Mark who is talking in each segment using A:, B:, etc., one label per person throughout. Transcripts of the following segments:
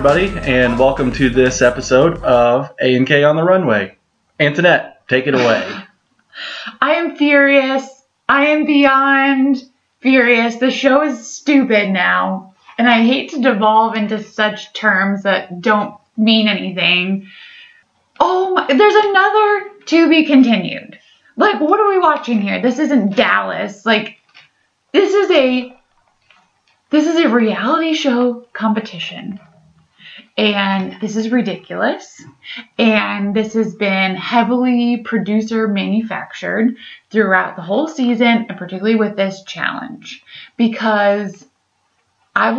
A: everybody, and welcome to this episode of A&K on the Runway. Antoinette, take it away.
B: I am furious. I am beyond furious. The show is stupid now, and I hate to devolve into such terms that don't mean anything. Oh my, there's another to be continued. Like, what are we watching here? This isn't Dallas. Like, this is a reality show competition. And this is ridiculous. And this has been heavily producer manufactured throughout the whole season, and particularly with this challenge. Because I'm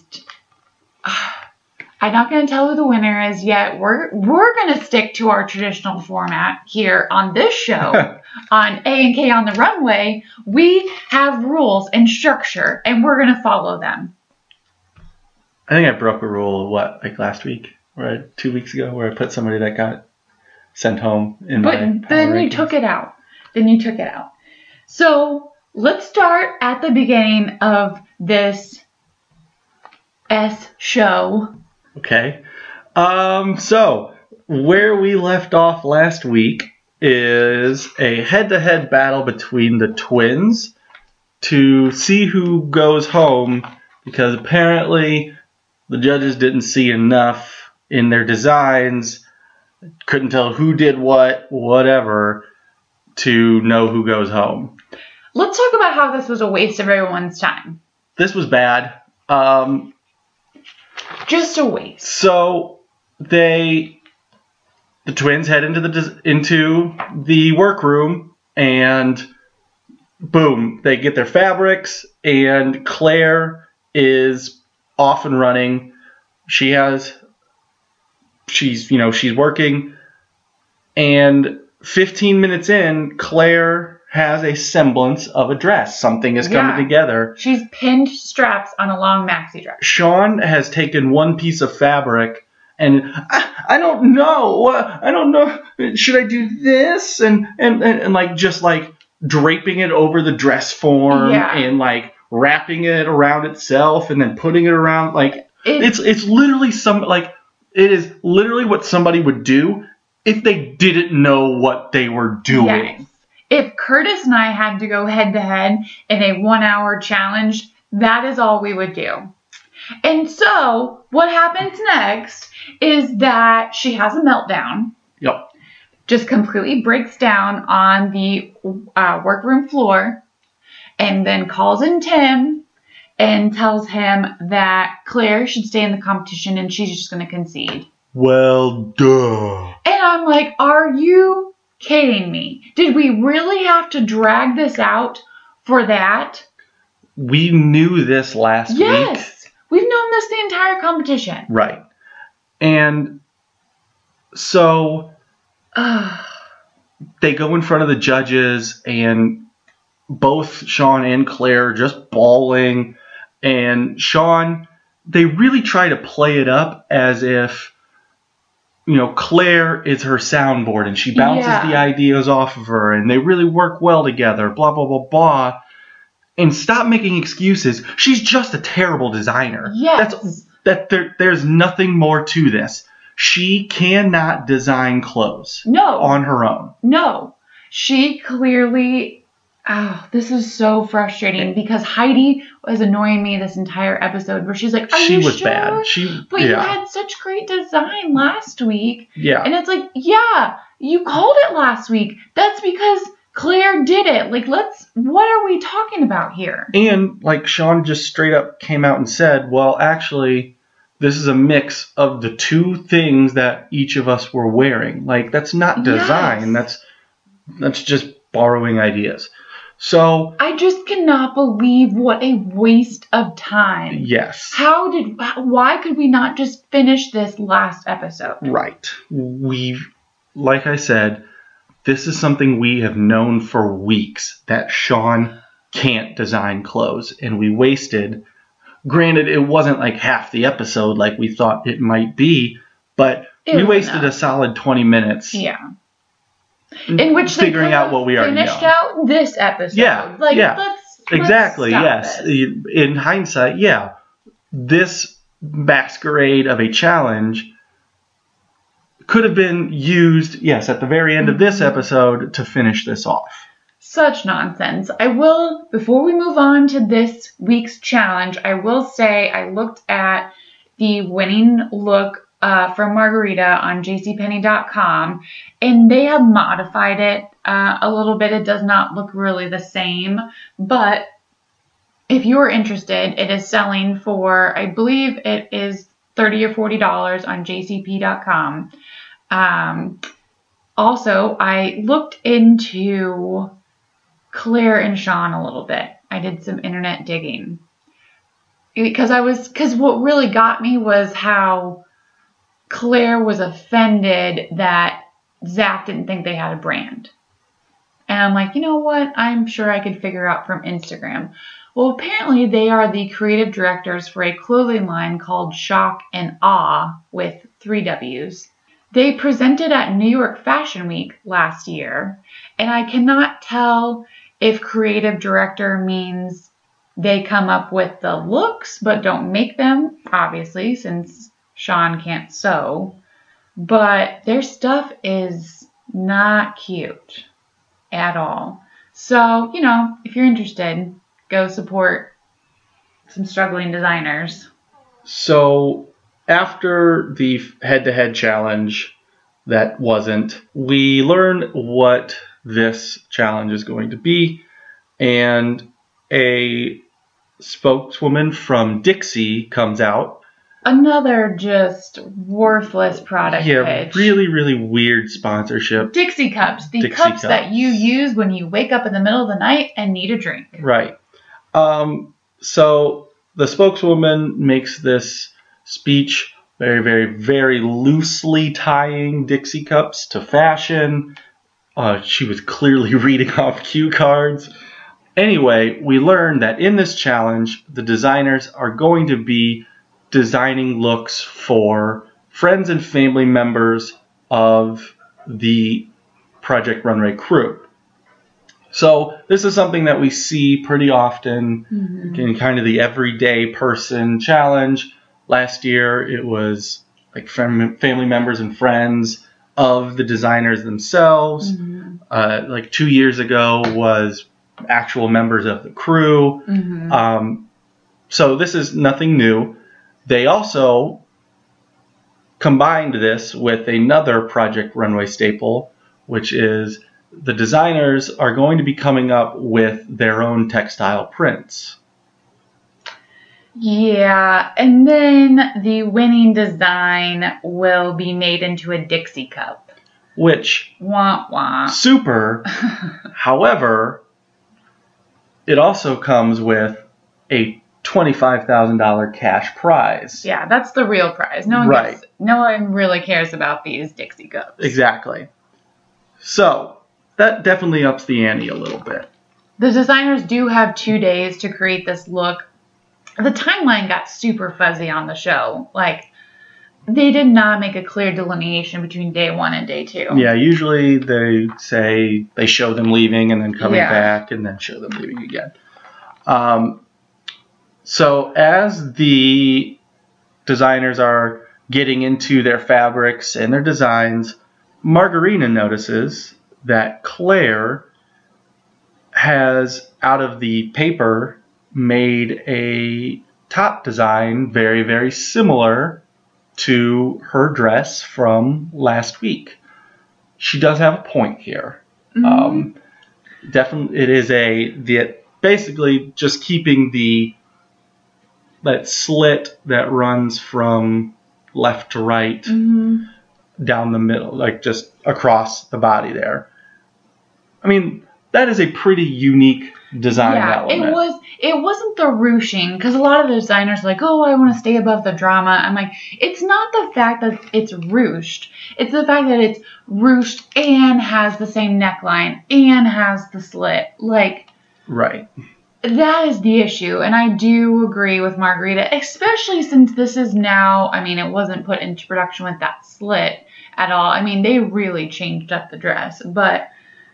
B: not going to tell who the winner is yet. We're going to stick to our traditional format here on this show. On A&K on the Runway, we have rules and structure, and we're going to follow them.
A: I think I broke a rule, last week? Or 2 weeks ago, where I put somebody that got sent home in my power
B: then you took it out. So, let's start at the beginning of this show.
A: Okay. So, where we left off last week is a head-to-head battle between the twins to see who goes home, because apparently the judges didn't see enough in their designs, couldn't tell who did whatever, to know who goes home.
B: Let's talk about how this was a waste of everyone's time.
A: This was bad.
B: Just a waste.
A: So the twins head into the workroom, and boom, they get their fabrics, and Claire is off and running. She's working, and 15 minutes in, Claire has a semblance of a dress. Something is coming together.
B: She's pinned straps on a long maxi dress.
A: Sean has taken one piece of fabric, and I don't know. Should I do this? And just draping it over the dress form, and wrapping it around itself, and then putting it around it's literally it is literally what somebody would do if they didn't know what they were doing.
B: Yes. If Curtis and I had to go head to head in a 1 hour challenge, that is all we would do. And so what happens next is that she has a meltdown.
A: Yep.
B: Just completely breaks down on the workroom floor, and then calls in Tim and tells him that Claire should stay in the competition and she's just going to concede.
A: Well, duh.
B: And I'm like, are you kidding me? Did we really have to drag this out for that?
A: We knew this last week.
B: Yes. We've known this the entire competition.
A: Right. And so they go in front of the judges, and both Sean and Claire just bawling. And Sean, they really try to play it up as if, Claire is her soundboard, and she bounces the ideas off of her, and they really work well together, blah, blah, blah, blah. And stop making excuses. She's just a terrible designer.
B: Yes.
A: There's nothing more to this. She cannot design clothes.
B: No.
A: On her own.
B: No. She clearly... this is so frustrating, because Heidi was annoying me this entire episode, where she's like,
A: she was
B: sure?
A: bad.
B: But you had such great design last week.
A: Yeah.
B: And it's like, you called it last week. That's because Claire did it. What are we talking about here?
A: And Sean just straight up came out and said, well, actually, this is a mix of the two things that each of us were wearing. That's not design.
B: Yes.
A: That's just borrowing ideas. So
B: I just cannot believe what a waste of time.
A: Yes.
B: Why could we not just finish this last episode?
A: Right. Like I said, this is something we have known for weeks, that Sean can't design clothes, and we wasted. Granted, it wasn't half the episode like we thought it might be, but we wasted a solid 20 minutes.
B: Yeah. In which they
A: figuring out what we already know.
B: Finished out this episode.
A: Let's
B: exactly.
A: stop
B: Yes.
A: it. In hindsight, this masquerade of a challenge could have been used, yes, at the very end of this episode to finish this off.
B: Such nonsense. I will, before we move on to this week's challenge, I will say I looked at the winning look for Margarita on jcpenney.com, and they have modified it a little bit. It does not look really the same, but if you're interested, it is selling for, I believe it is $30 or $40 on jcp.com. Also, I looked into Claire and Sean a little bit. I did some internet digging. Because what really got me was how Claire was offended that Zach didn't think they had a brand. And I'm like, you know what? I'm sure I could figure out from Instagram. Well, apparently they are the creative directors for a clothing line called Shock and Awe with 3 W's. They presented at New York Fashion Week last year, and I cannot tell if creative director means they come up with the looks but don't make them, obviously, since Sean can't sew. But their stuff is not cute at all. So, if you're interested, go support some struggling designers.
A: So after the head-to-head challenge that wasn't, we learned what this challenge is going to be, and a spokeswoman from Dixie comes out.
B: Another just worthless product pitch.
A: Really, really weird sponsorship.
B: Dixie cups. The cups that you use when you wake up in the middle of the night and need a drink.
A: Right. So the spokeswoman makes this speech very, very, very loosely tying Dixie cups to fashion. She was clearly reading off cue cards. Anyway, we learned that in this challenge, the designers are going to be designing looks for friends and family members of the Project Runway crew. So this is something that we see pretty often in kind of the everyday person challenge. Last year, it was like family members and friends of the designers themselves. Like 2 years ago was actual members of the crew. So this is nothing new. They also combined this with another Project Runway staple, which is the designers are going to be coming up with their own textile prints.
B: Yeah, and then the winning design will be made into a Dixie cup.
A: Which,
B: wah, wah.
A: Super. However, it also comes with a $25,000 cash prize.
B: Yeah, that's the real prize. No one really cares about these Dixie cups.
A: Exactly. So, that definitely ups the ante a little bit.
B: The designers do have 2 days to create this look. The timeline got super fuzzy on the show. Like, they did not make a clear delineation between day 1 and day 2.
A: Yeah, usually they show them leaving and then coming back and then show them leaving again. So as the designers are getting into their fabrics and their designs, Margarita notices that Claire has, out of the paper, made a top design very, very similar to her dress from last week. She does have a point here. Definitely, it is basically just keeping that slit that runs from left to right down the middle, like just across the body there. I mean, that is a pretty unique design element.
B: It wasn't the ruching, because a lot of the designers are like, oh, I want to stay above the drama. I'm like, it's not the fact that it's ruched. It's the fact that it's ruched and has the same neckline and has the slit. Like,
A: right.
B: That is the issue, and I do agree with Margarita, especially since this is now, it wasn't put into production with that slit at all. They really changed up the dress, but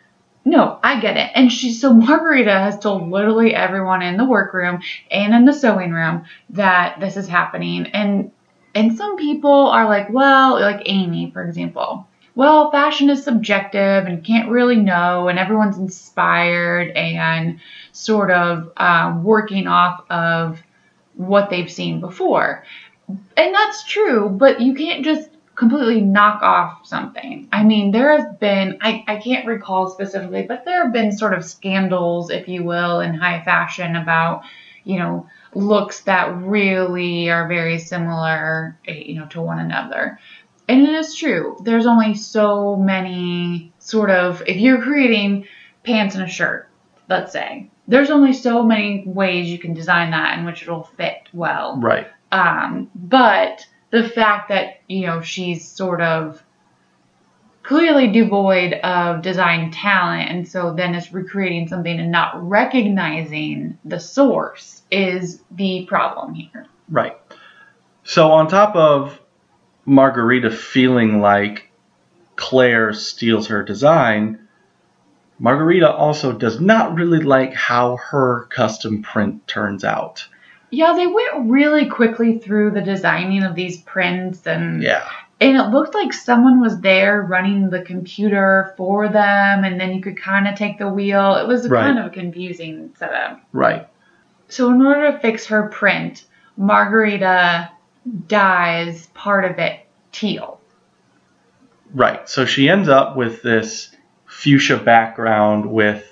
B: No, I get it. And so Margarita has told literally everyone in the workroom and in the sewing room that this is happening. And some people are like, well, like Amy, for example. Well, fashion is subjective and can't really know, and everyone's inspired and sort of working off of what they've seen before. And that's true, but you can't just completely knock off something. I mean, there has been, I can't recall specifically, but there have been sort of scandals, if you will, in high fashion about, looks that really are very similar, to one another. And it is true. There's only so many if you're creating pants and a shirt, let's say, there's only so many ways you can design that in which it'll fit well.
A: Right.
B: But the fact that, she's sort of clearly devoid of design talent and so then is recreating something and not recognizing the source is the problem here.
A: Right. So on top of Margarita feeling like Claire steals her design, Margarita also does not really like how her custom print turns out.
B: Yeah, they went really quickly through the designing of these prints and it looked like someone was there running the computer for them and then you could kind of take the wheel. It was kind of a confusing setup.
A: Right.
B: So in order to fix her print, Margarita dyes part of it teal.
A: Right. So she ends up with this fuchsia background with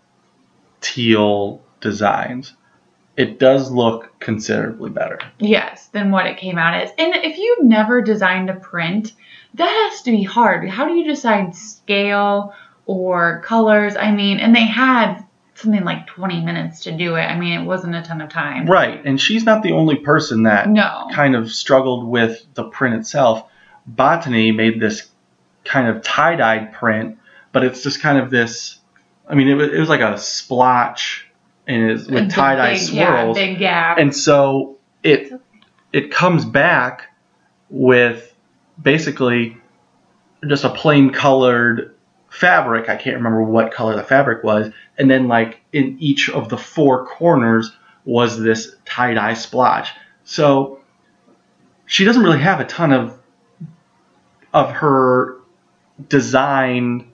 A: teal designs. It does look considerably better.
B: Yes, than what it came out as. And if you've never designed a print, that has to be hard. How do you decide scale or colors? I mean, and they had something like 20 minutes to do it. I mean, it wasn't a ton of time.
A: Right. And she's not the only person that kind of struggled with the print itself. Botany made this kind of tie-dyed print, but it's just kind of this, I mean, it was like a splotch and it's with tie-dye swirls.
B: Yeah, big gap.
A: And so it comes back with basically just a plain colored fabric. I can't remember what color the fabric was. And then like in each of the four corners was this tie-dye splotch. So she doesn't really have a ton of her design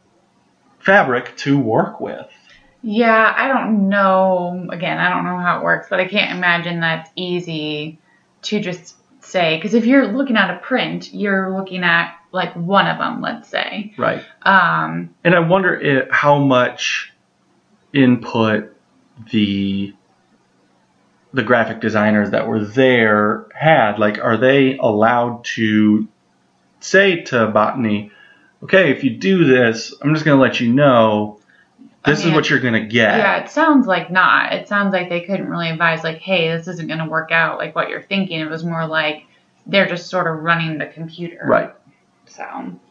A: fabric to work with.
B: Yeah, I don't know. Again, I don't know how it works, but I can't imagine that's easy to just say. Because if you're looking at a print, you're looking at like one of them, let's say.
A: Right. And I wonder how much input the graphic designers that were there had. Like, are they allowed to say to Botany, okay, if you do this, I'm just going to let you know this is what you're going to get.
B: Yeah, it sounds like not. It sounds like they couldn't really advise, like, hey, this isn't going to work out like what you're thinking. It was more like they're just sort of running the computer.
A: Right.
B: So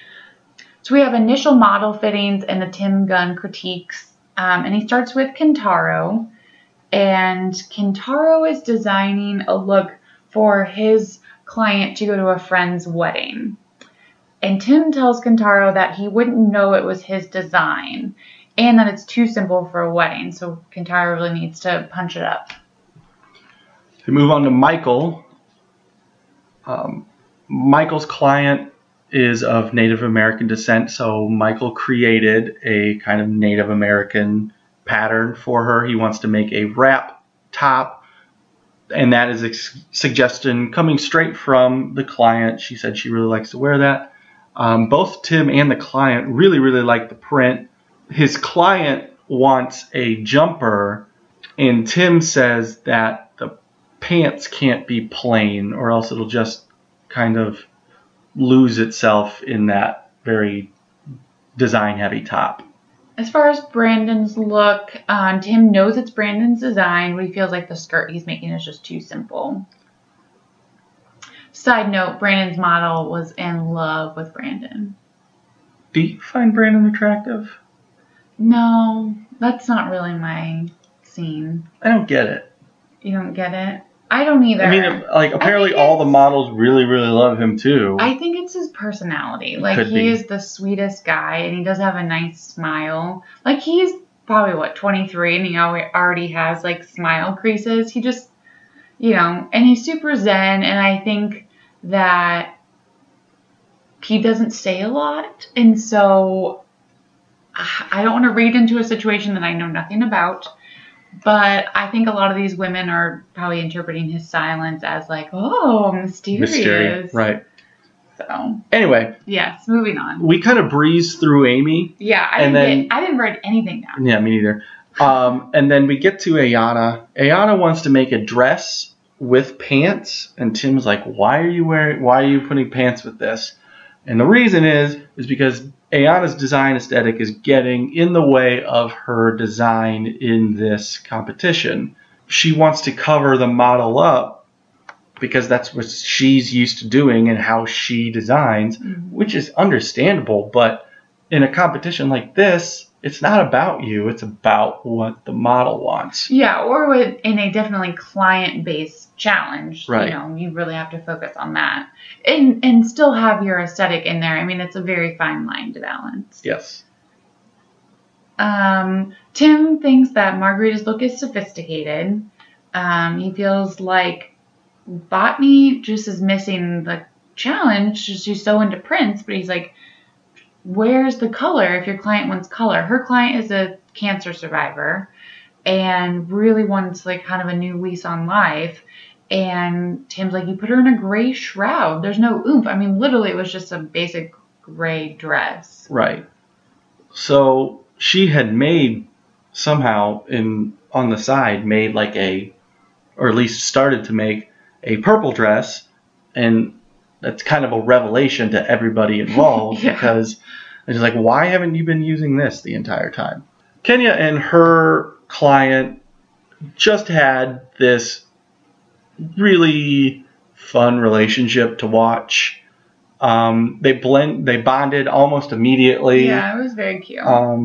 B: we have initial model fittings and the Tim Gunn critiques. And he starts with Kentaro. And Kentaro is designing a look for his client to go to a friend's wedding. And Tim tells Kentaro that he wouldn't know it was his design and that it's too simple for a wedding. So Kentaro really needs to punch it up.
A: We move on to Michael. Michael's client is of Native American descent, so Michael created a kind of Native American pattern for her. He wants to make a wrap top, and that is a suggestion coming straight from the client. She said she really likes to wear that. Both Tim and the client really, really like the print. His client wants a jumper, and Tim says that the pants can't be plain or else it'll just kind of lose itself in that very design-heavy top.
B: As far as Brandon's look, Tim knows it's Brandon's design, but he feels like the skirt he's making is just too simple. Side note, Brandon's model was in love with Brandon.
A: Do you find Brandon attractive?
B: No, that's not really my scene.
A: I don't get it.
B: You don't get it? I don't either.
A: I mean, like, apparently all the models really, really love him, too.
B: I think it's his personality. Like,
A: Could
B: he
A: be.
B: is the sweetest guy, and he does have a nice smile. Like, he's probably, 23, and he already has, like, smile creases. He just, and he's super zen, and I think that he doesn't say a lot, and so I don't want to read into a situation that I know nothing about. But I think a lot of these women are probably interpreting his silence as like, oh, mysterious.
A: Mystery, right.
B: So.
A: Anyway.
B: Yes, moving on.
A: We kind of breezed through Amy.
B: Yeah, I didn't write anything down.
A: Yeah, me neither. And then we get to Ayana. Ayana wants to make a dress with pants. And Tim's like, why are you putting pants with this? And the reason is because Ayana's design aesthetic is getting in the way of her design in this competition. She wants to cover the model up because that's what she's used to doing and how she designs, which is understandable. But in a competition like this, it's not about you. It's about what the model wants.
B: Yeah, or in a definitely client-based challenge,
A: right.
B: You really have to focus on that. And still have your aesthetic in there. I mean, it's a very fine line to balance.
A: Yes.
B: Tim thinks that Margarita's look is sophisticated. He feels like Botany just is missing the challenge. She's so into prints, but he's like, where's the color if your client wants color? Her client is a cancer survivor and really wants like kind of a new lease on life. And Tim's like, you put her in a gray shroud. There's no oomph. I mean, literally, it was just a basic gray dress.
A: Right. So she had made somehow on the side made like or at least started to make a purple dress, and that's kind of a revelation to everybody involved.
B: Yeah.
A: Because it's like, why haven't you been using this the entire time? Kenya and her client just had this really fun relationship to watch. They bonded almost immediately.
B: Yeah, it was very cute.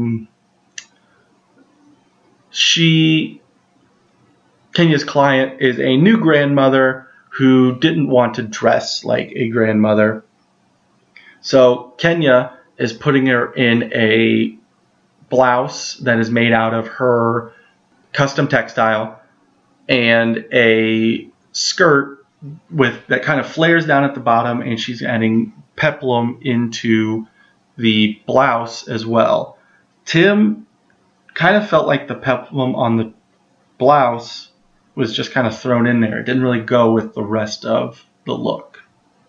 A: Kenya's client is a new grandmother who didn't want to dress like a grandmother. So Kenya is putting her in a blouse that is made out of her custom textile and a skirt that kind of flares down at the bottom, and she's adding peplum into the blouse as well. Tim kind of felt like the peplum on the blouse was just kind of thrown in there. It didn't really go with the rest of the look.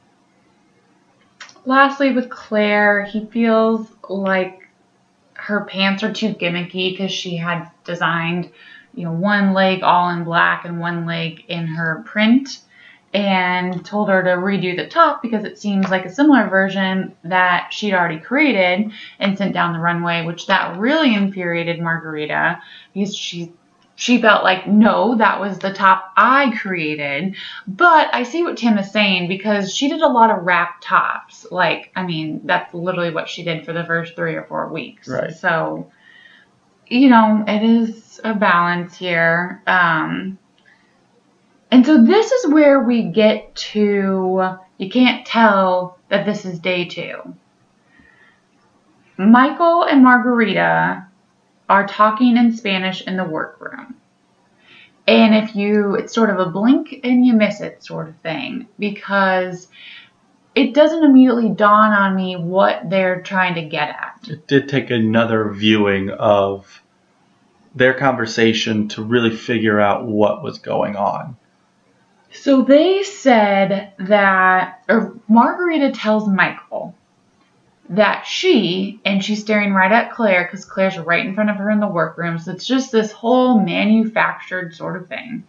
B: Lastly, with Claire, he feels like her pants are too gimmicky because she had designed, one leg all in black and one leg in her print, and told her to redo the top because it seems like a similar version that she'd already created and sent down the runway, which that really infuriated Margarita because she felt like, no, that was the top I created. But I see what Tim is saying because she did a lot of wrap tops. Like, I mean, that's literally what she did for the first 3 or 4 weeks.
A: Right.
B: So, it is a balance here. And so this is where we get to, you can't tell that this is day 2. Michael and Margarita are talking in Spanish in the workroom. And it's sort of a blink and you miss it sort of thing, because it doesn't immediately dawn on me what they're trying to get at.
A: It did take another viewing of their conversation to really figure out what was going on.
B: So they said that, or Margarita tells Michael that and she's staring right at Claire because Claire's right in front of her in the workroom, so it's just this whole manufactured sort of thing,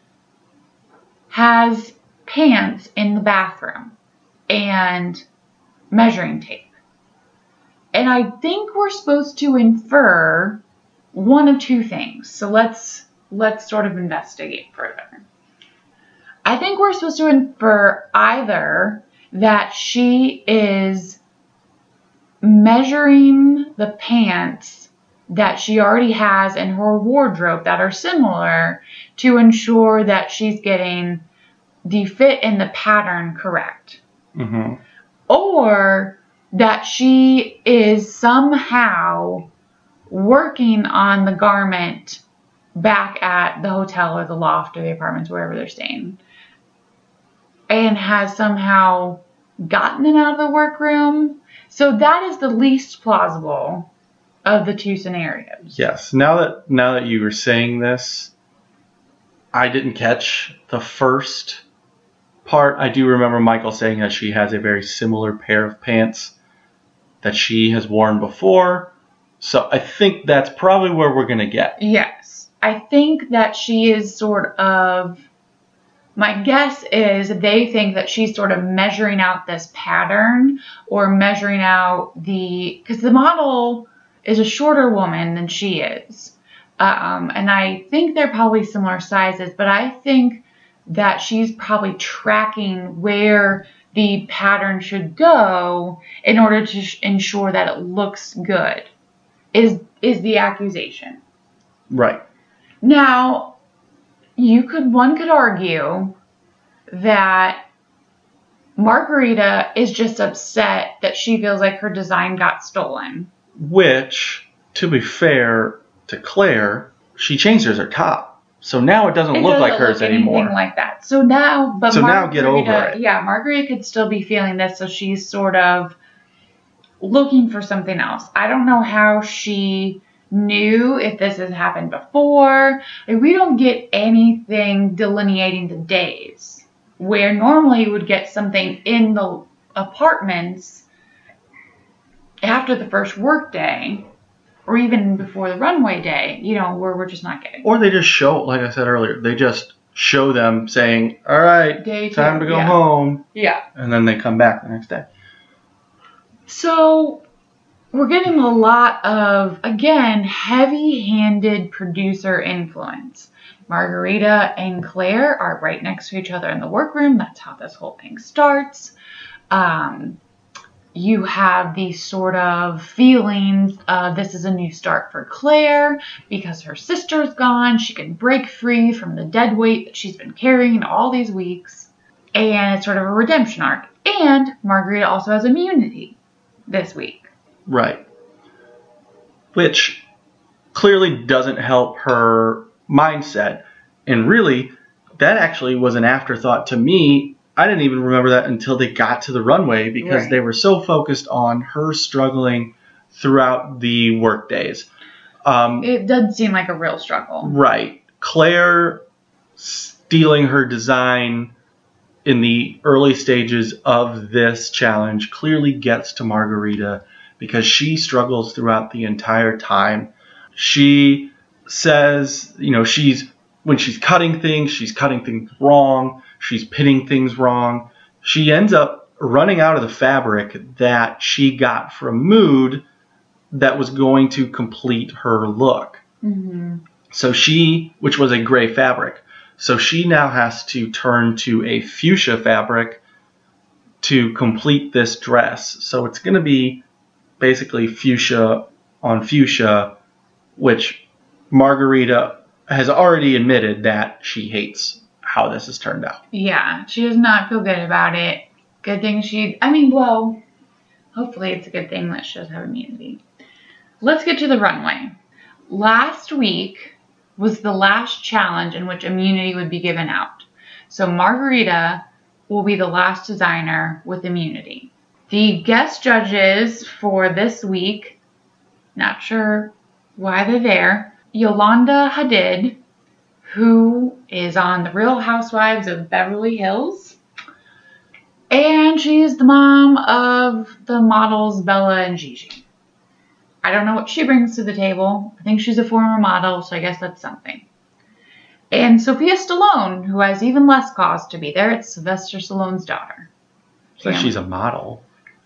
B: has pants in the bathroom and measuring tape. And I think we're supposed to infer one of 2 things. So let's sort of investigate further. I think we're supposed to infer either that she is measuring the pants that she already has in her wardrobe that are similar to ensure that she's getting the fit and the pattern correct.
A: Mm-hmm.
B: Or that she is somehow working on the garment back at the hotel or the loft or the apartments, wherever they're staying, and has somehow gotten it out of the workroom. So that is the least plausible of the two scenarios.
A: Yes. Now that you were saying this, I didn't catch the first part. I do remember Michael saying that she has a very similar pair of pants that she has worn before. So I think that's probably where we're going to get.
B: Yes. I think that she is sort of, my guess is they think that she's sort of measuring out this pattern or measuring out because the model is a shorter woman than she is. And I think they're probably similar sizes, but I think that she's probably tracking where the pattern should go in order to ensure that it looks good, is the accusation.
A: Right.
B: Now, one could argue that Margarita is just upset that she feels like her design got stolen.
A: Which, to be fair to Claire, she changed her top. So now it doesn't look like hers anymore.
B: Anything like that. So now
A: get over it.
B: Yeah, Margarita could still be feeling this, so she's sort of looking for something else. I don't know how she knew if this has happened before. Like, we don't get anything delineating the days, where normally you would get something in the apartments after the first work day, or even before the runway day, where we're just not getting.
A: Or they just show, like I said earlier, they just show them saying, all right, time to go home.
B: Yeah.
A: And then they come back the next day.
B: So we're getting a lot of, again, heavy-handed producer influence. Margarita and Claire are right next to each other in the workroom. That's how this whole thing starts. You have these sort of feelings of this is a new start for Claire because her sister's gone. She can break free from the dead weight that she's been carrying all these weeks. And it's sort of a redemption arc. And Margarita also has immunity this week.
A: Right. Which clearly doesn't help her mindset. And really, that actually was an afterthought to me. I didn't even remember that until they got to the runway because they were so focused on her struggling throughout the work days.
B: It does seem like a real struggle.
A: Right. Claire stealing her design in the early stages of this challenge clearly gets to Margarita because she struggles throughout the entire time. She says, when she's cutting things wrong. She's pitting things wrong. She ends up running out of the fabric that she got from Mood that was going to complete her look.
B: Mm-hmm.
A: So which was a gray fabric. So she now has to turn to a fuchsia fabric to complete this dress. So it's going to be basically fuchsia on fuchsia, which Margarita has already admitted that she hates how this has turned out.
B: Yeah, she does not feel good about it. Good thing hopefully it's a good thing that she does have immunity. Let's get to the runway. Last week was the last challenge in which immunity would be given out. So Margarita will be the last designer with immunity. The guest judges for this week, not sure why they're there, Yolanda Hadid, who is on The Real Housewives of Beverly Hills. And she's the mom of the models Bella and Gigi. I don't know what she brings to the table. I think she's a former model, so I guess that's something. And Sophia Stallone, who has even less cause to be there. It's Sylvester Stallone's daughter.
A: So she's a model.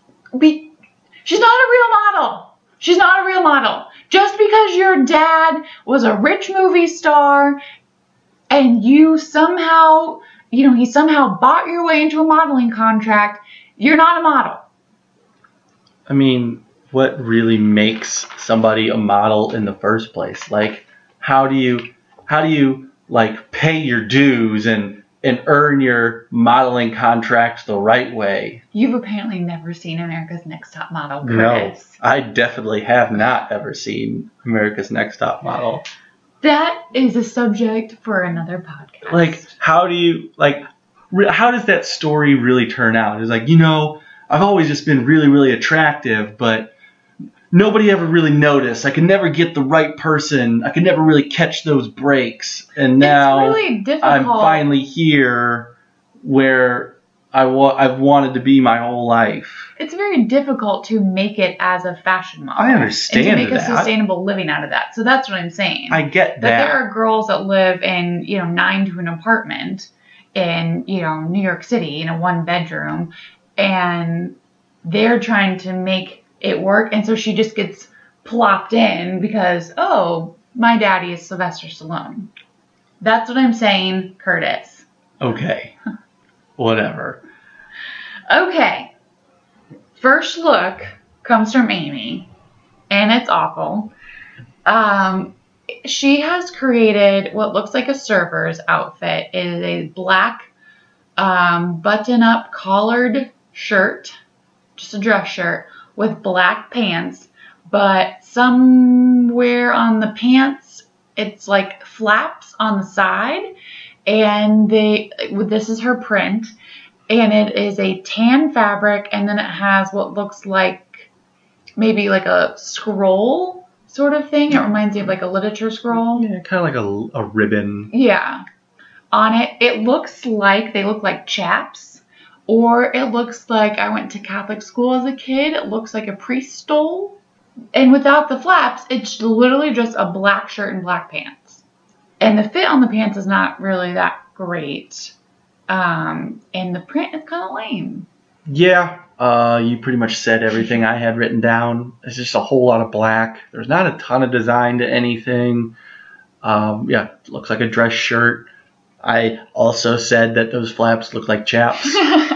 B: She's not a real model. She's not a real model. Just because your dad was a rich movie star and you somehow, he somehow bought your way into a modeling contract, you're not a model.
A: I mean, really makes somebody a model in the first place. Like, how do you like pay your dues and earn your modeling contract the right way?
B: You've apparently never seen America's Next Top Model,
A: No,
B: Curtis.
A: I definitely have not ever seen America's Next Top Model.
B: That is a subject for another podcast.
A: Like, how does that story really turn out? It's like, I've always just been really, really attractive, but nobody ever really noticed. I could never get the right person. I could never really catch those breaks. And now
B: it's really difficult.
A: I'm finally here where I've wanted to be my whole life.
B: It's very difficult to make it as a fashion model.
A: I understand
B: and to make
A: that.
B: a sustainable living out of that. So that's what I'm saying.
A: I get that.
B: That there are girls that live in, 9 to an apartment in, New York City in a 1-bedroom, and they're trying to make it work, and so she just gets plopped in because, oh, my daddy is Sylvester Stallone. That's what I'm saying, Curtis.
A: Okay. Whatever.
B: Okay. First look comes from Amy, and it's awful. She has created what looks like a surfer's outfit. It is a black button-up collared shirt, just a dress shirt, with black pants, but somewhere on the pants, it's like flaps on the side, and this is her print, and it is a tan fabric, and then it has what looks like maybe like a scroll sort of thing. It reminds me of like a literature scroll.
A: Yeah, kind of like a ribbon.
B: Yeah. On it, they look like chaps, or it looks like I went to Catholic school as a kid. It looks like a priest stole. And without the flaps, it's literally just a black shirt and black pants. And the fit on the pants is not really that great. And the print is kind of lame.
A: Yeah, you pretty much said everything I had written down. It's just a whole lot of black. There's not a ton of design to anything. Yeah, it looks like a dress shirt. I also said that those flaps look like chaps.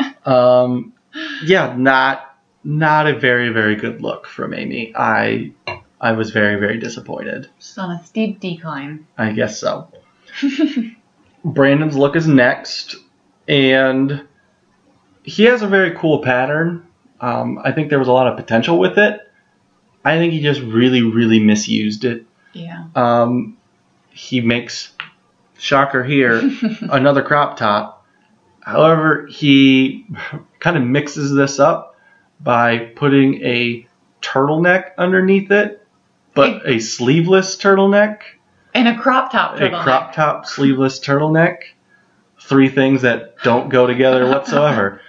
A: Yeah, not a very, very good look from Amy. I was very, very disappointed.
B: Just on a steep decline.
A: I guess so. Brandon's look is next, and he has a very cool pattern. I think there was a lot of potential with it. I think he just really, really misused it.
B: Yeah.
A: He makes, shocker here, another crop top. However, he kind of mixes this up by putting a turtleneck underneath it, but a sleeveless turtleneck.
B: And a crop top turtleneck.
A: A crop top sleeveless turtleneck. 3 things that don't go together whatsoever.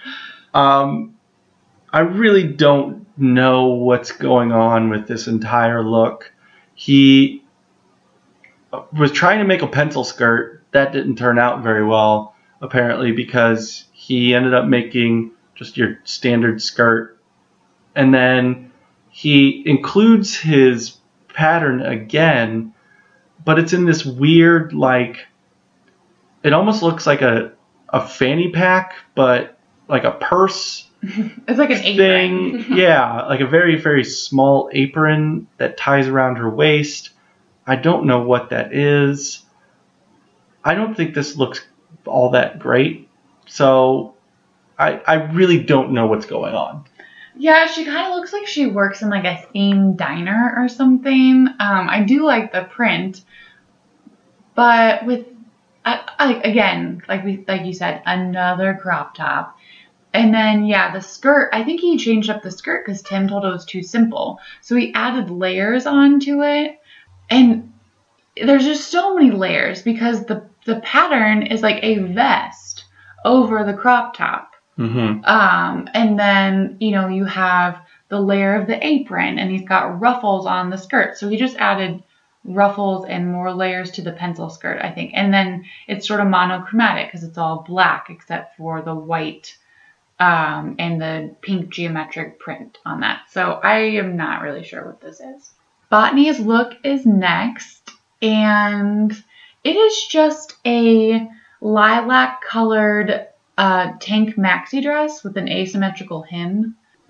A: I really don't know what's going on with this entire look. He was trying to make a pencil skirt. That didn't turn out very well, apparently, because he ended up making just your standard skirt. And then he includes his pattern again, but it's in this weird, like, it almost looks like a fanny pack, but like a purse.
B: It's like an
A: thing.
B: apron.
A: Yeah, like a very, very small apron that ties around her waist. I don't know what that is. I don't think this looks all that great. So I really don't know what's going on.
B: Yeah, she kind of looks like she works in like a themed diner or something. I do like the print, but with again, like you said, another crop top. And then, yeah, the skirt, I think he changed up the skirt because Tim told it was too simple. So he added layers onto it. And there's just so many layers because the pattern is like a vest over the crop top.
A: Mm-hmm.
B: And then, you have the layer of the apron, and he's got ruffles on the skirt. So he just added ruffles and more layers to the pencil skirt, I think. And then it's sort of monochromatic because it's all black except for the white and the pink geometric print on that. So I am not really sure what this is. Botany's look is next, and it is just a lilac colored tank maxi dress with an asymmetrical hem.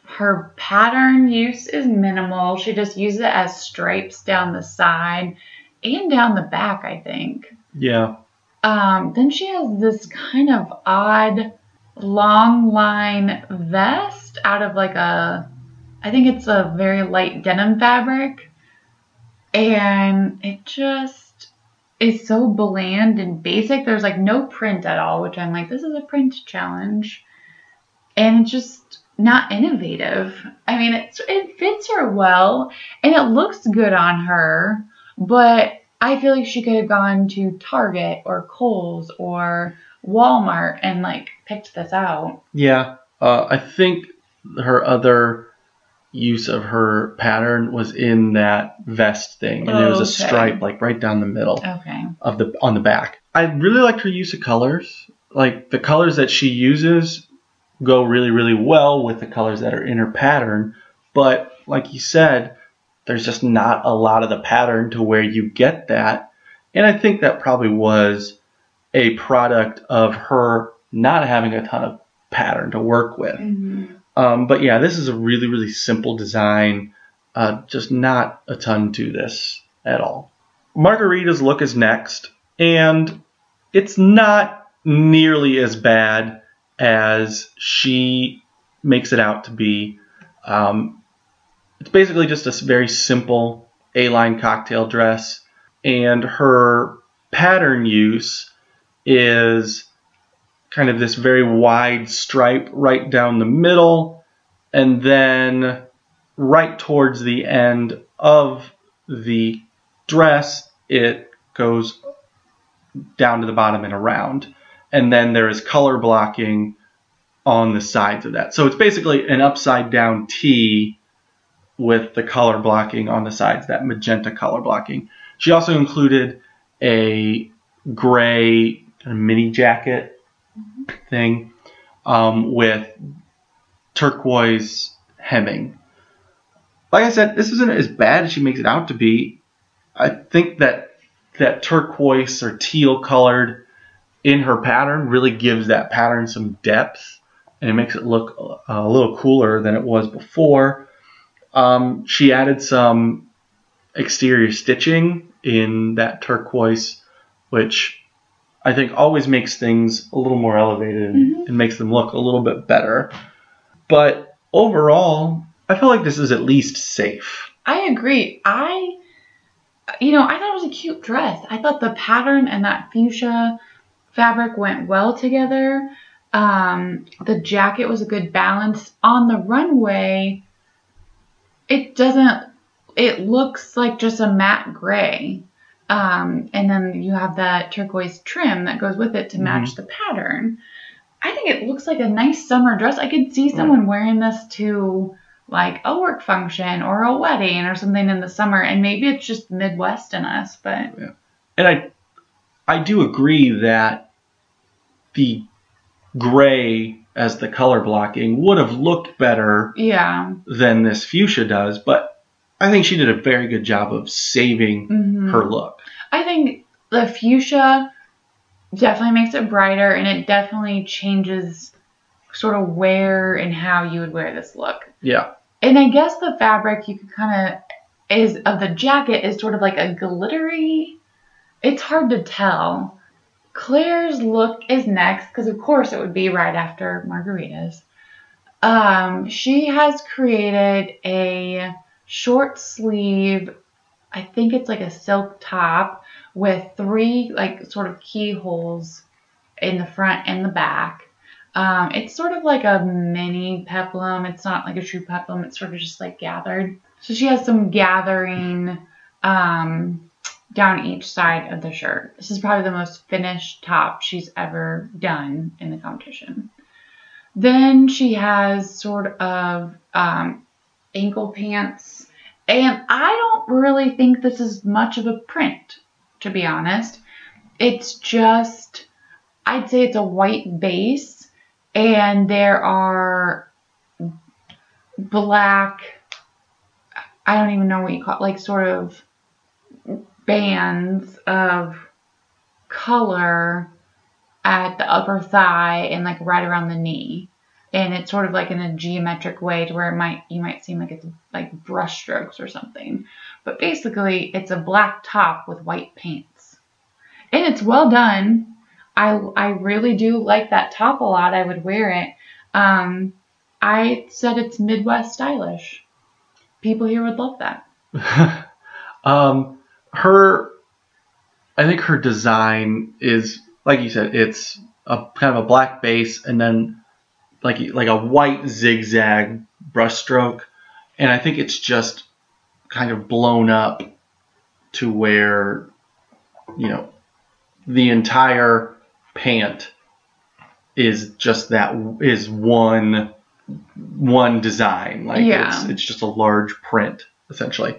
B: Her pattern use is minimal. She just uses it as stripes down the side and down the back, I think.
A: Yeah.
B: Then she has this kind of odd long line vest out of like I think it's a very light denim fabric. And it just is so bland and basic. There's like no print at all, which I'm like, this is a print challenge. And it's just not innovative. I mean, it fits her well and it looks good on her, but I feel like she could have gone to Target or Kohl's or Walmart and like picked this out.
A: Yeah. I think her other use of her pattern was in that vest thing, and there was a stripe like right down the middle on the back. I really liked her use of colors. Like the colors that she uses go really, really well with the colors that are in her pattern, but like you said, there's just not a lot of the pattern to where you get that. And I think that probably was a product of her not having a ton of pattern to work with.
B: Mm-hmm.
A: But yeah, this is a really, really simple design. Just not a ton to this at all. Margarita's look is next, and it's not nearly as bad as she makes it out to be. It's basically just a very simple A-line cocktail dress, and her pattern use is kind of this very wide stripe right down the middle, and then right towards the end of the dress, it goes down to the bottom and around. And then there is color blocking on the sides of that. So it's basically an upside down T with the color blocking on the sides, that magenta color blocking. She also included a gray kind of mini jacket thing with turquoise hemming. Like I said, this isn't as bad as she makes it out to be. I think that turquoise or teal colored in her pattern really gives that pattern some depth, and it makes it look a little cooler than it was before. She added some exterior stitching in that turquoise, which I think always makes things a little more elevated and makes them look a little bit better. But overall, I feel like this is at least safe.
B: I agree. I thought it was a cute dress. I thought the pattern and that fuchsia fabric went well together. The jacket was a good balance. On the runway, it looks like just a matte gray. And then you have that turquoise trim that goes with it to match the pattern. I think it looks like a nice summer dress. I could see someone wearing this to like a work function or a wedding or something in the summer, and maybe it's just Midwest in us, but
A: yeah. And I do agree that the gray as the color blocking would have looked better than this fuchsia does, but I think she did a very good job of saving her look.
B: I think the fuchsia definitely makes it brighter, and it definitely changes sort of where and how you would wear this look.
A: Yeah.
B: And I guess the fabric you could of the jacket is sort of like a glittery. It's hard to tell. Claire's look is next, because of course it would be right after Margarita's. She has created a short sleeve, I think it's like a silk top with 3 like sort of keyholes in the front and the back. It's sort of like a mini peplum. It's not like a true peplum. It's sort of just like gathered. So she has some gathering down each side of the shirt. This is probably the most finished top she's ever done in the competition. Then she has sort of ankle pants. And I don't really think this is much of a print, to be honest. It's just, I'd say it's a white base, and there are black, I don't even know what you call it, like sort of bands of color at the upper thigh and like right around the knee. and it's sort of like in a geometric way to where you might seem like it's like brush strokes or something. But basically, it's a black top with white paints. And it's well done. I really do like that top a lot. I would wear it. I said it's Midwest stylish. People here would love that.
A: I think her design is, like you said, it's a kind of a black base and then like a white zigzag brushstroke, and I think it's just kind of blown up to where, the entire pant is just one design. Like it's just a large print essentially.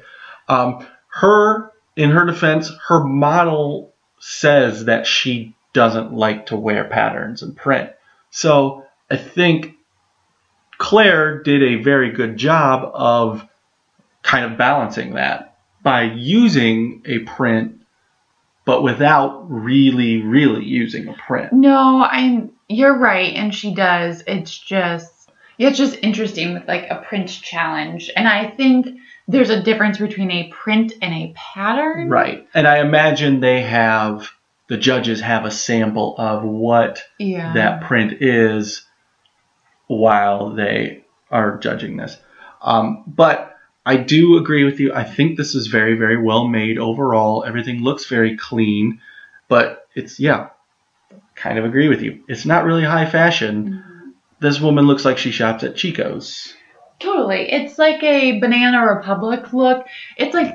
A: In her defense, her model says that she doesn't like to wear patterns and print. So I think Claire did a very good job of kind of balancing that by using a print, but without really, really using a print.
B: No, you're right, and she does. It's just interesting with like a print challenge, and I think there's a difference between a print and a pattern.
A: Right, and I imagine the judges have a sample of what that print is while they are judging this. But I do agree with you. I think this is very, very well made overall. Everything looks very clean, but it's, kind of agree with you. It's not really high fashion. Mm-hmm. This woman looks like she shops at Chico's.
B: Totally. It's like a Banana Republic look. It's like,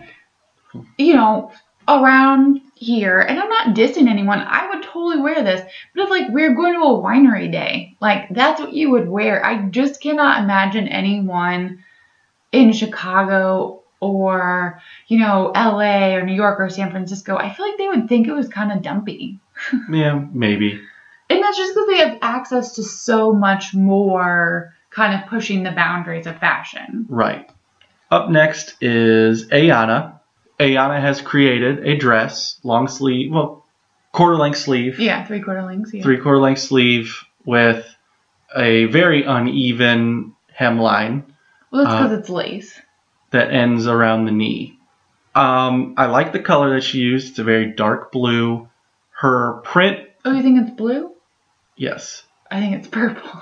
B: around here, and I'm not dissing anyone, I would totally wear this, but if like we're going to a winery day, like that's what you would wear. I just cannot imagine anyone in Chicago or, LA or New York or San Francisco. I feel like they would think it was kind of dumpy.
A: Yeah, maybe.
B: And that's just because they have access to so much more kind of pushing the boundaries of fashion.
A: Right. Up next is Ayana. Ayana has created a dress, long sleeve, quarter-length sleeve.
B: Yeah, three-quarter lengths. Yeah.
A: Three-quarter length sleeve with a very uneven hemline.
B: Well, that's because it's lace.
A: That ends around the knee. I like the color that she used. It's a very dark blue. Her print...
B: Oh, you think it's blue?
A: Yes.
B: I think it's purple.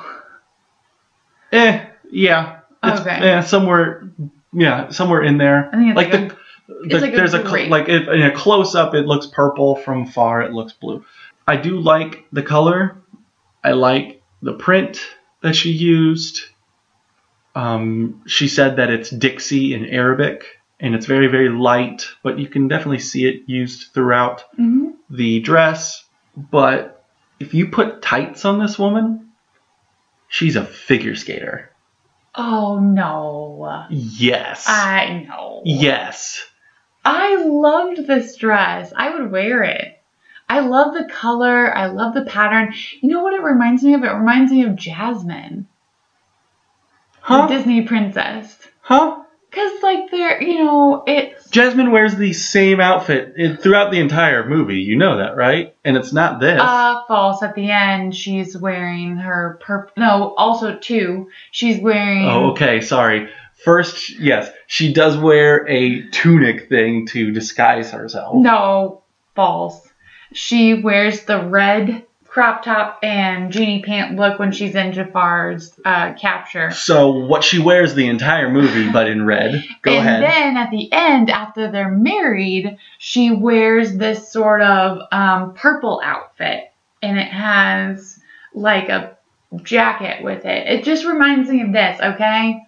A: Yeah.
B: Okay.
A: Somewhere in there.
B: I think it's
A: in a close up it looks purple, from far it looks blue. I do like the color. I like the print that she used. She said that it's Dixie in Arabic, and it's very, very light, but you can definitely see it used throughout the dress. But if you put tights on this woman, she's a figure skater.
B: Oh, no.
A: Yes.
B: I know.
A: Yes.
B: I loved this dress. I would wear it. I love the color. I love the pattern. You know what it reminds me of? It reminds me of Jasmine.
A: Huh?
B: The Disney princess.
A: Huh?
B: Because, like, it's...
A: Jasmine wears the same outfit throughout the entire movie. You know that, right? And it's not this.
B: False. At the end, she's wearing her purple... No, also, too, she's wearing...
A: Oh, okay. Sorry. First, yes, she does wear a tunic thing to disguise herself.
B: No, false. She wears the red crop top and genie pant look when she's in Jafar's capture.
A: So what she wears the entire movie, but in red. Go ahead.
B: And then at the end, after they're married, she wears this sort of purple outfit, and it has like a jacket with it. It just reminds me of this, okay?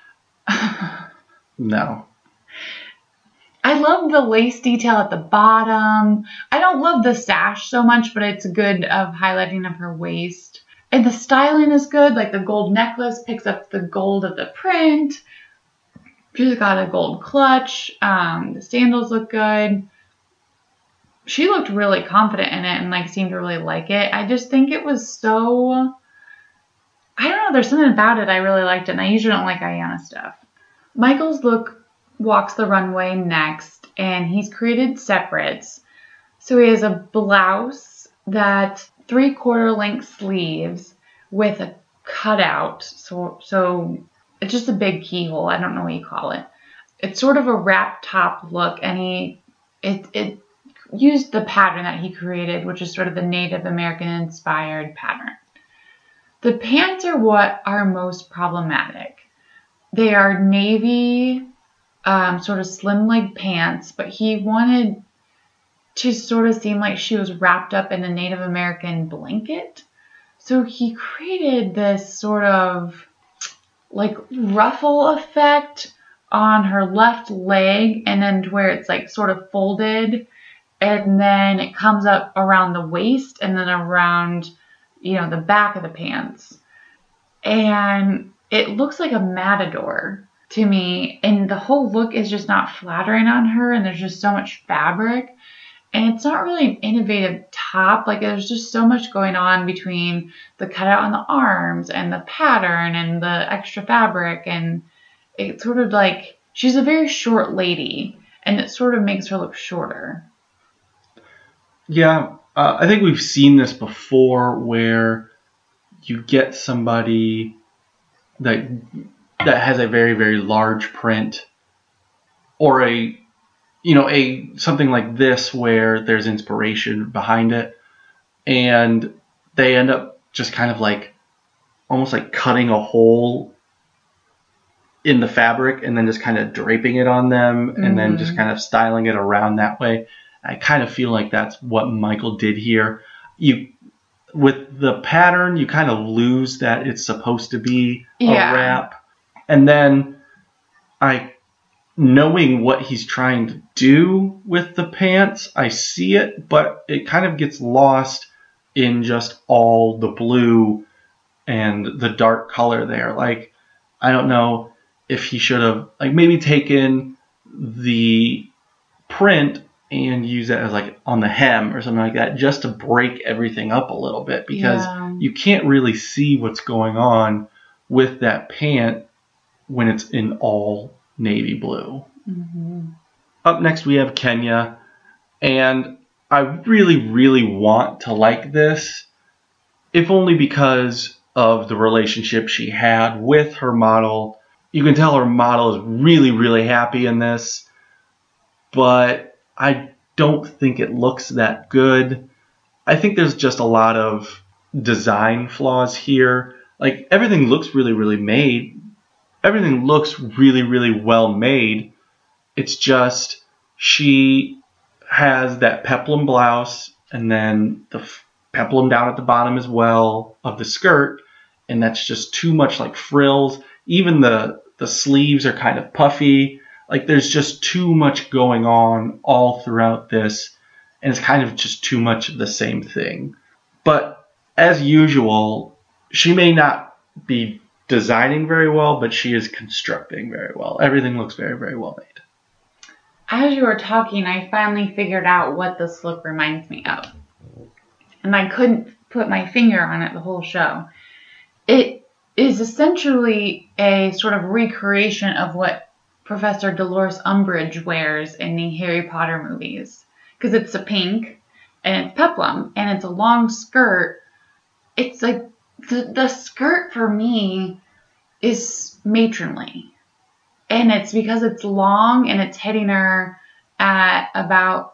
A: No.
B: I love the lace detail at the bottom. I don't love the sash so much, but it's good of highlighting of her waist. And the styling is good. Like the gold necklace picks up the gold of the print. She's got a gold clutch. The sandals look good. She looked really confident in it and like seemed to really like it. I just think it was so... I don't know. There's something about it I really liked it. And I usually don't like Ayana stuff. Michael's look walks the runway next, and he's created separates. So he has a blouse that 3/4 length sleeves with a cutout. So it's just a big keyhole. I don't know what you call it. It's sort of a wrap top look, and it used the pattern that he created, which is sort of the Native American inspired pattern. The pants are what are most problematic. They are navy, sort of slim leg pants, but he wanted to sort of seem like she was wrapped up in a Native American blanket. So he created this sort of like ruffle effect on her left leg, and then to where it's like sort of folded, and then it comes up around the waist and then around, the back of the pants. And it looks like a matador to me, and the whole look is just not flattering on her, and there's just so much fabric. And it's not really an innovative top. Like, there's just so much going on between the cutout on the arms and the pattern and the extra fabric. And it's sort of like she's a very short lady, and it sort of makes her look shorter.
A: Yeah, I think we've seen this before where you get somebody that has a very, very large print, or a something like this where there's inspiration behind it, and they end up just kind of like almost like cutting a hole in the fabric and then just kind of draping it on them, and then just kind of styling it around that way. I kind of feel like that's what Michael did here. With the pattern, you kind of lose that it's supposed to be a wrap, and then knowing what he's trying to do with the pants, I see it, but it kind of gets lost in just all the blue and the dark color there. Like, I don't know if he should have maybe taken the print and use it as like on the hem or something like that, just to break everything up a little bit, because you can't really see what's going on with that pant when it's in all navy blue. Up next we have Kenya, and I really, really want to like this, if only because of the relationship she had with her model. You can tell her model is really, really happy in this, but I don't think it looks that good. I think there's just a lot of design flaws here. Like, everything looks really, really made. Everything looks really, really well made. It's just she has that peplum blouse and then the peplum down at the bottom as well of the skirt, and that's just too much like frills. Even the sleeves are kind of puffy. Like, there's just too much going on all throughout this, and it's kind of just too much of the same thing. But as usual, she may not be designing very well, but she is constructing very well. Everything looks very, very well made.
B: As you were talking, I finally figured out what this look reminds me of. And I couldn't put my finger on it the whole show. It is essentially a sort of recreation of what Professor Dolores Umbridge wears in the Harry Potter movies. Because it's a pink, and it's peplum, and it's a long skirt. It's like, the skirt for me is matronly. And it's because it's long and it's hitting her at about,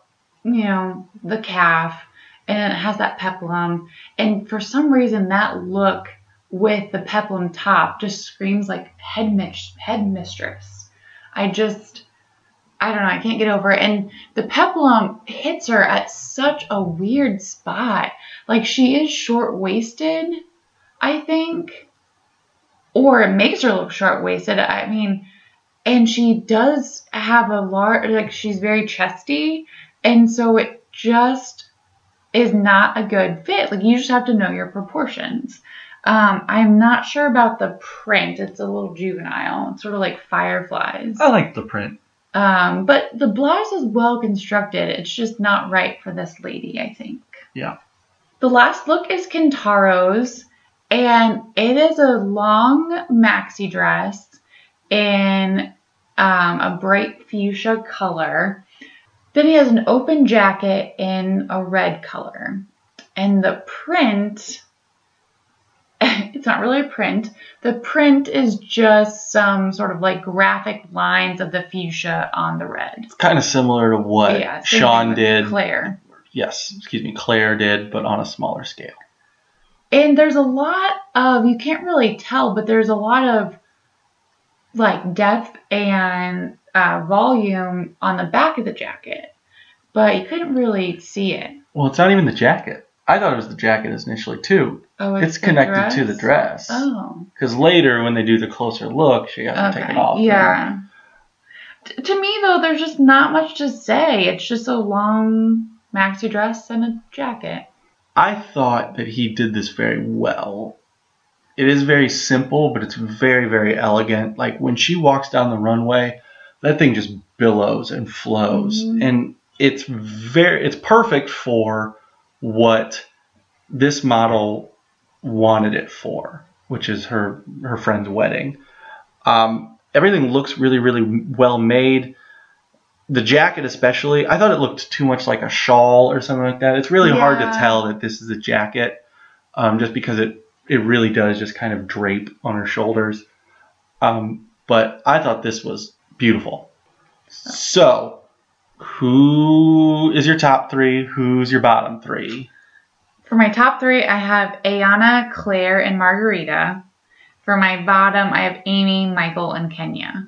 B: the calf, and it has that peplum. And for some reason, that look with the peplum top just screams like headmistress. I don't know, I can't get over it. And the peplum hits her at such a weird spot. Like, she is short-waisted, I think. Or it makes her look short-waisted. I mean, and she does have a large, she's very chesty. And so it just is not a good fit. Like, you just have to know your proportions. I'm not sure about the print. It's a little juvenile. It's sort of like fireflies.
A: I like the print.
B: But the blouse is well constructed. It's just not right for this lady, I think.
A: Yeah.
B: The last look is Kentaro's, and it is a long maxi dress in a bright fuchsia color. Then he has an open jacket in a red color. And the print it's not really a print. The print is just some sort of like graphic lines of the fuchsia on the red.
A: It's kind of similar to what
B: Same
A: Sean
B: thing with
A: did.
B: Claire.
A: Yes, Claire did, but on a smaller scale.
B: And there's a lot of, you can't really tell, but there's a lot of like depth and volume on the back of the jacket. But you couldn't really see it.
A: Well, it's not even the jacket. I thought it was the jacket initially, too.
B: Oh,
A: it's connected to the dress.
B: Oh.
A: Because later, when they do the closer look, she has to take it off.
B: Yeah. To me, though, there's just not much to say. It's just a long maxi dress and a jacket.
A: I thought that he did this very well. It is very simple, but it's very, very elegant. Like, when she walks down the runway, that thing just billows and flows. Mm-hmm. And it's perfect for what this model wanted it for, which is her friend's wedding. Everything looks really, really well made. The jacket especially, I thought it looked too much like a shawl or something like that. It's really hard to tell that this is a jacket, just because it really does just kind of drape on her shoulders. But I thought this was beautiful. So, who is your top three? Who's your bottom three?
B: For my top three, I have Ayana, Claire, and Margarita. For my bottom, I have Amy, Michael, and Kenya.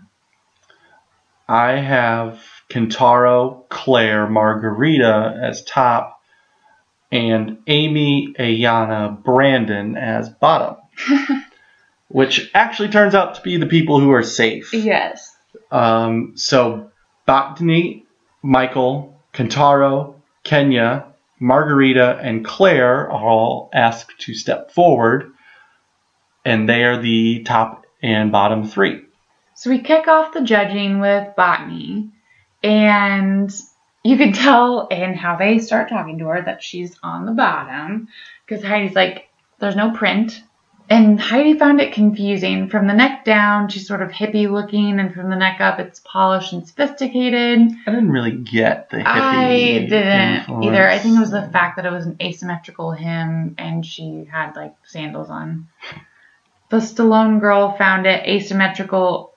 A: I have Kentaro, Claire, Margarita as top, and Amy, Ayana, Brandon as bottom. Which actually turns out to be the people who are safe.
B: Yes.
A: So, Botany, Michael, Kentaro, Kenya, Margarita, and Claire are all asked to step forward, and they are the top and bottom three.
B: So we kick off the judging with Botany, and you can tell in how they start talking to her that she's on the bottom, because Heidi's like, there's no print. And Heidi found it confusing. From the neck down, she's sort of hippie looking, and from the neck up, it's polished and sophisticated.
A: I didn't really get the hippie
B: I didn't
A: influence.
B: either. I think it was the fact that it was an asymmetrical hem, and she had like sandals on. The Stallone girl found the asymmetrical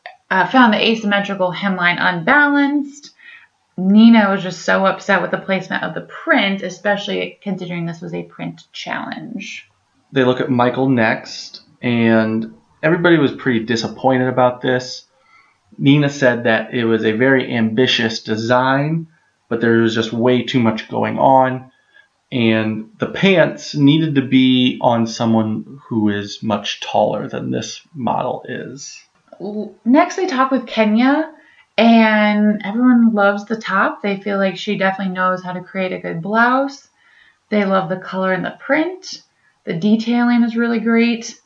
B: hemline unbalanced. Nina was just so upset with the placement of the print, especially considering this was a print challenge.
A: They look at Michael next, and everybody was pretty disappointed about this. Nina said that it was a very ambitious design, but there was just way too much going on, and the pants needed to be on someone who is much taller than this model is.
B: Next, they talk with Kenya, and everyone loves the top. They feel like she definitely knows how to create a good blouse. They love the color and the print. The detailing is really great.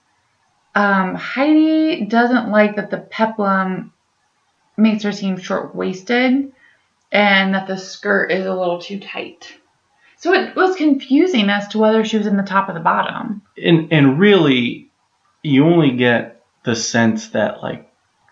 B: Heidi doesn't like that the peplum makes her seem short-waisted and that the skirt is a little too tight. So it was confusing as to whether she was in the top or the bottom.
A: And really, you only get the sense that like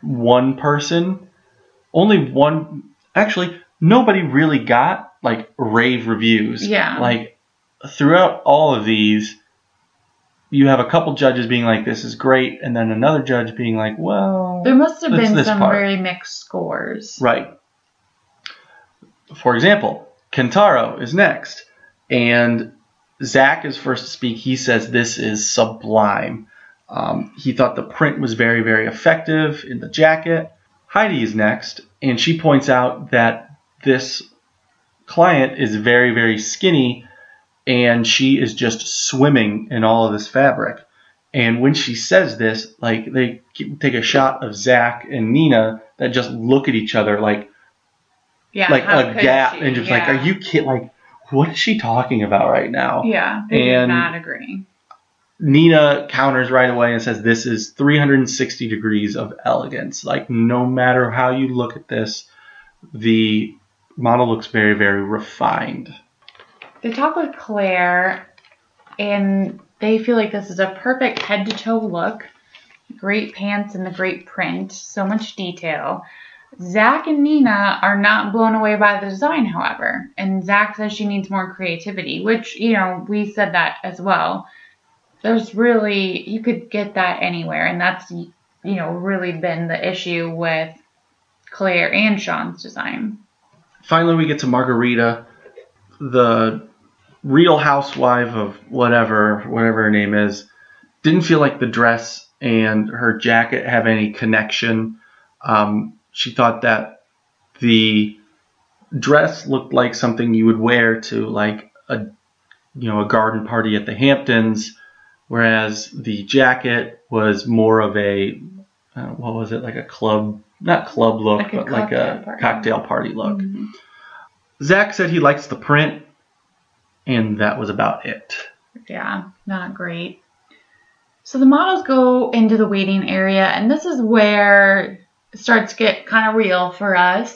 A: nobody really got like rave reviews.
B: Yeah.
A: Like throughout all of these, you have a couple judges being like, this is great, and then another judge being like, well,
B: there must have been some
A: part.
B: very mixed scores.
A: Right. For example, Kentaro is next, and Zach is first to speak. He says this is sublime. He thought the print was very, very effective in the jacket. Heidi is next, and she points out that this client is very, very skinny, and she is just swimming in all of this fabric. And when she says this, like they take a shot of Zach and Nina that just look at each other like a gap, and just like, are you kidding? Like, what is she talking about right now?
B: Yeah, they did not agree.
A: Nina counters right away and says this is 360 degrees of elegance. Like, no matter how you look at this, the model looks very, very refined.
B: They talk with Claire, and they feel like this is a perfect head-to-toe look. Great pants and the great print. So much detail. Zach and Nina are not blown away by the design, however. And Zach says she needs more creativity, which, we said that as well. There's really, you could get that anywhere, and that's, really been the issue with Claire and Sean's design.
A: Finally, we get to Margarita, the real housewife of whatever her name is. Didn't feel like the dress and her jacket have any connection. She thought that the dress looked like something you would wear to like a garden party at the Hamptons, whereas the jacket was more of a what was it, like a club, not club look, but like a cocktail party look. Mm-hmm. Zach said he likes the print, and that was about it.
B: Yeah, not great. So the models go into the waiting area, and this is where it starts to get kind of real for us.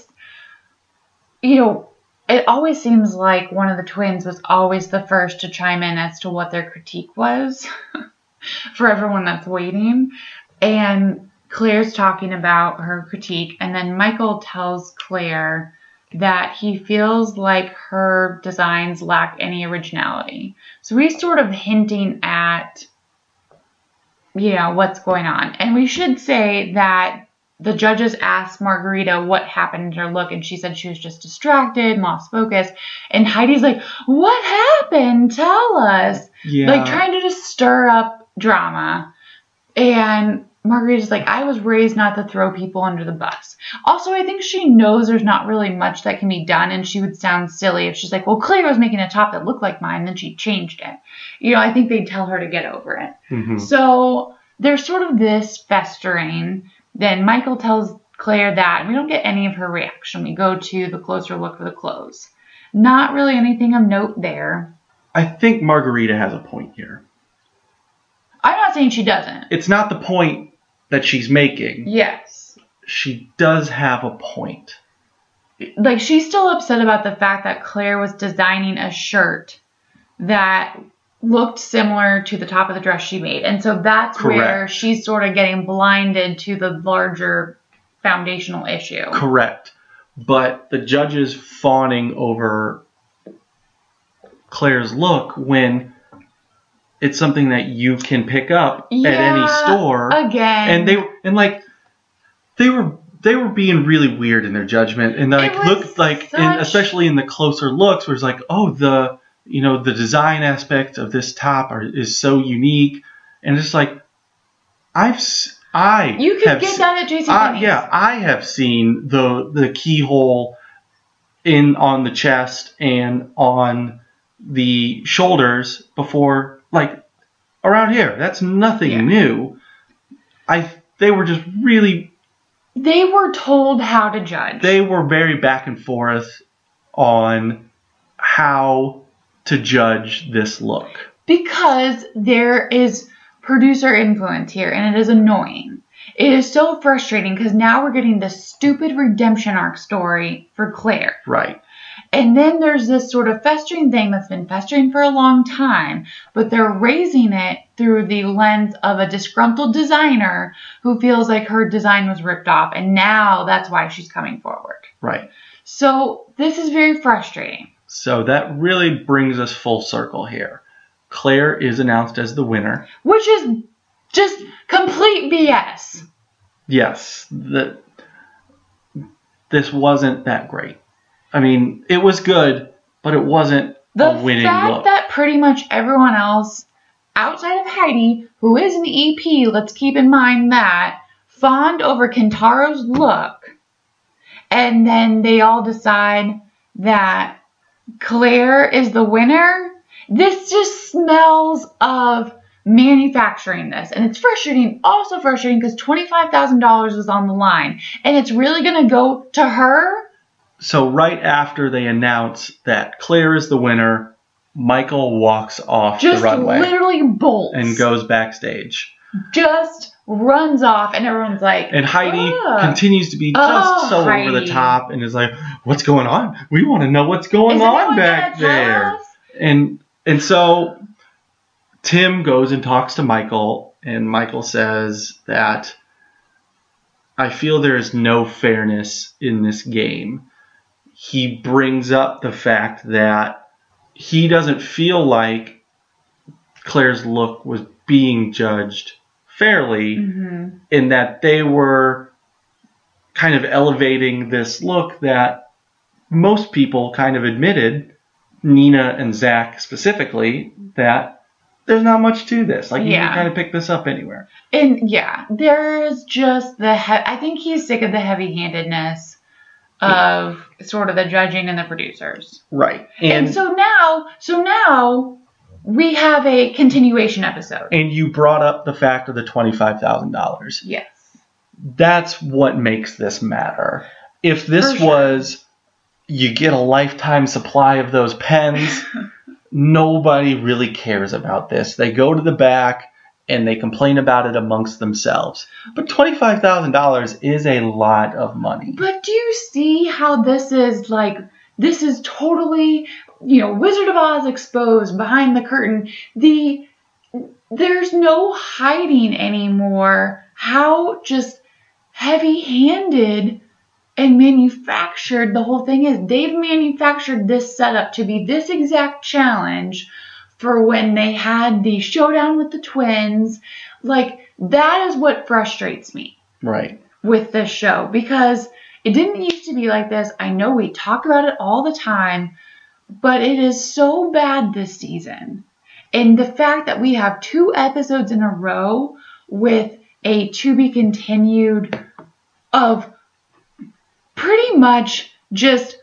B: It always seems like one of the twins was always the first to chime in as to what their critique was for everyone that's waiting. And Claire's talking about her critique, and then Michael tells Claire that he feels like her designs lack any originality. So he's sort of hinting at, what's going on. And we should say that the judges asked Margarita what happened to her look, and she said she was just distracted, lost focus. And Heidi's like, what happened? Tell us.
A: Yeah.
B: Like, trying to just stir up drama. And Margarita's like, I was raised not to throw people under the bus. Also, I think she knows there's not really much that can be done, and she would sound silly if she's like, well, Claire was making a top that looked like mine, then she changed it. I think they'd tell her to get over it.
A: Mm-hmm.
B: So there's sort of this festering. Then Michael tells Claire that, and we don't get any of her reaction. We go to the closer look for the clothes. Not really anything of note there.
A: I think Margarita has a point here.
B: I'm not saying she doesn't.
A: It's not the point that she's making.
B: Yes.
A: She does have a point.
B: Like, she's still upset about the fact that Claire was designing a shirt that looked similar to the top of the dress she made. And so that's
A: Correct.
B: Where she's sort of getting blinded to the larger foundational issue.
A: Correct. But the judges fawning over Claire's look when it's something that you can pick up at any store.
B: Again.
A: And they were being really weird in their judgment, and looked like, especially in the closer looks, where it's like, oh, the design aspect of this top is so unique, and it's like,
B: you could get that at JCPenney's.
A: Yeah, I have seen the keyhole on the chest and on the shoulders before, like around here. That's nothing new. They were just really.
B: They were told how to judge.
A: They were very back and forth on how to judge this look.
B: Because there is producer influence here, and it is annoying. It is so frustrating because now we're getting this stupid redemption arc story for Claire.
A: Right.
B: And then there's this sort of festering thing that's been festering for a long time, but they're raising it through the lens of a disgruntled designer who feels like her design was ripped off, and now that's why she's coming forward.
A: Right.
B: So this is very frustrating.
A: So that really brings us full circle here. Claire is announced as the winner.
B: Which is just complete BS.
A: Yes. This wasn't that great. I mean, it was good, but it wasn't a winning look.
B: The fact that pretty much everyone else, outside of Heidi, who is an EP, let's keep in mind that, fawned over Kentaro's look, and then they all decide that Claire is the winner. This just smells of manufacturing this, and it's frustrating. Also frustrating because $25,000 is on the line, and it's really going to go to her.
A: So right after they announce that Claire is the winner, Michael walks off the runway.
B: Just literally bolts.
A: And goes backstage.
B: Just runs off, and everyone's like...
A: And Heidi continues to be just so Heidi. Over the top, and is like, what's going on? We want to know what's going on back there. And so Tim goes and talks to Michael, and Michael says that I feel there is no fairness in this game. He brings up the fact that he doesn't feel like Claire's look was being judged fairly,
B: Mm-hmm.
A: in that they were kind of elevating this look that most people kind of admitted, Nina and Zach specifically, that there's not much to this. Like, you
B: Yeah.
A: can kind of pick this up anywhere.
B: And yeah, there's just I think he's sick of the heavy-handedness of sort of the judging and the producers.
A: Right.
B: And so now we have a continuation episode.
A: And you brought up the fact of the $25,000.
B: Yes.
A: That's what makes this matter. If this
B: For sure.
A: was, you get a lifetime supply of those pens, nobody really cares about this. They go to the back and they complain about it amongst themselves. But $25,000 is a lot of money.
B: But do you see how this is totally, Wizard of Oz exposed behind the curtain. There's no hiding anymore how just heavy-handed and manufactured the whole thing is. They've manufactured this setup to be this exact challenge for when they had the showdown with the twins. Like, that is what frustrates me.
A: Right.
B: With this show, because it didn't used to be like this. I know we talk about it all the time, but it is so bad this season. And the fact that we have 2 episodes in a row with a to be continued of pretty much just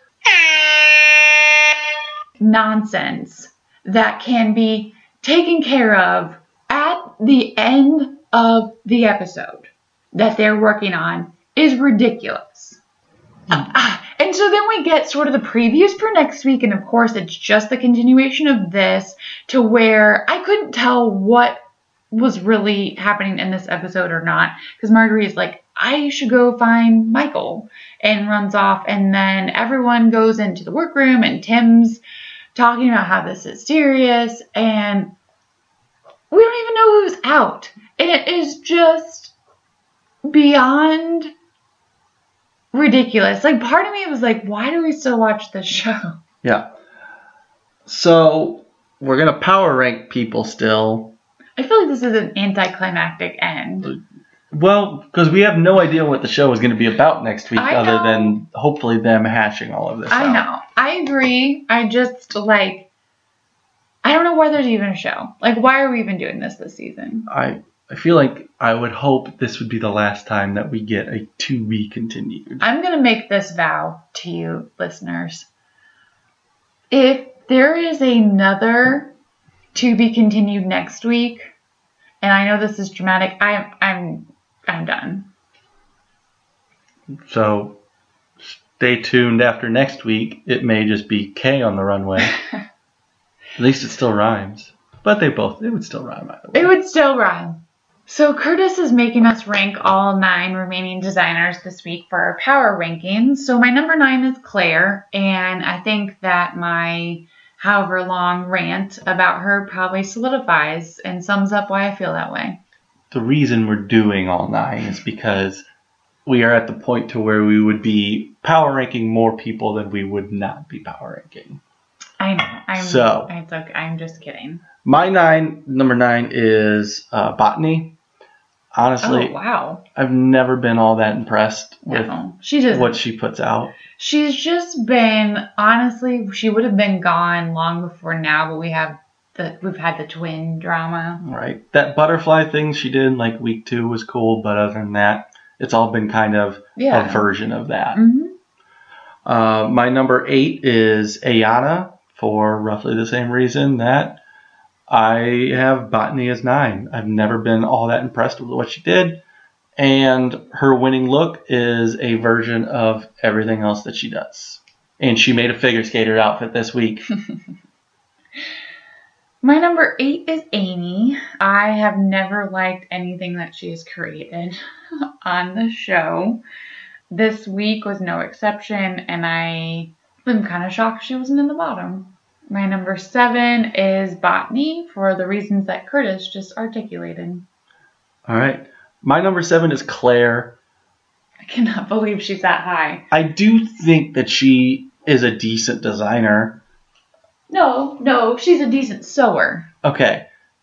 B: nonsense that can be taken care of at the end of the episode that they're working on is ridiculous. And so then we get sort of the previews for next week, and of course it's just the continuation of this, to where I couldn't tell what was really happening in this episode or not, because Marguerite's like, I should go find Michael, and runs off, and then everyone goes into the workroom, and Tim's talking about how this is serious, and we don't even know who's out. And it is just beyond ridiculous. Like, part of me was like, why do we still watch this show?
A: Yeah. So, we're going to power rank people still.
B: I feel like this is an anticlimactic end.
A: Well, because we have no idea what the show is going to be about next week,
B: I
A: other
B: know.
A: than hopefully them hashing all of this out.
B: I know. I agree. I just, I don't know why there's even a show. Like, why are we even doing this season?
A: I feel like I would hope this would be the last time that we get a to be continued.
B: I'm going to make this vow to you, listeners. If there is another to be continued next week, and I know this is dramatic, I'm done.
A: So stay tuned after next week. It may just be K on the runway. At least it still rhymes. But it would still rhyme either way.
B: It would still rhyme. So Curtis is making us rank all 9 remaining designers this week for our power rankings. So my number 9 is Claire, and I think that my however long rant about her probably solidifies and sums up why I feel that way.
A: The reason we're doing all 9 is because we are at the point to where we would be power ranking more people than we would not be power ranking.
B: I know. It's okay. I'm just kidding.
A: My number 9 is Botany. Honestly,
B: Oh, wow.
A: I've never been all that impressed with
B: what
A: she puts out.
B: She's just been, honestly, she would have been gone long before now, but we've had the twin drama.
A: Right. That butterfly thing she did like week 2 was cool, but other than that, it's all been kind of a version of that.
B: Mm-hmm.
A: My number 8 is Ayana, for roughly the same reason that I have Botany as 9. I've never been all that impressed with what she did. And her winning look is a version of everything else that she does. And she made a figure skater outfit this week.
B: My number 8 is Amy. I have never liked anything that she has created on the show. This week was no exception, and I'm kind of shocked she wasn't in the bottom. My number 7 is Botany for the reasons that Curtis just articulated.
A: All right. My number 7 is Claire.
B: I cannot believe she's that high.
A: I do think that she is a decent designer.
B: No, she's a decent sewer.
A: Okay.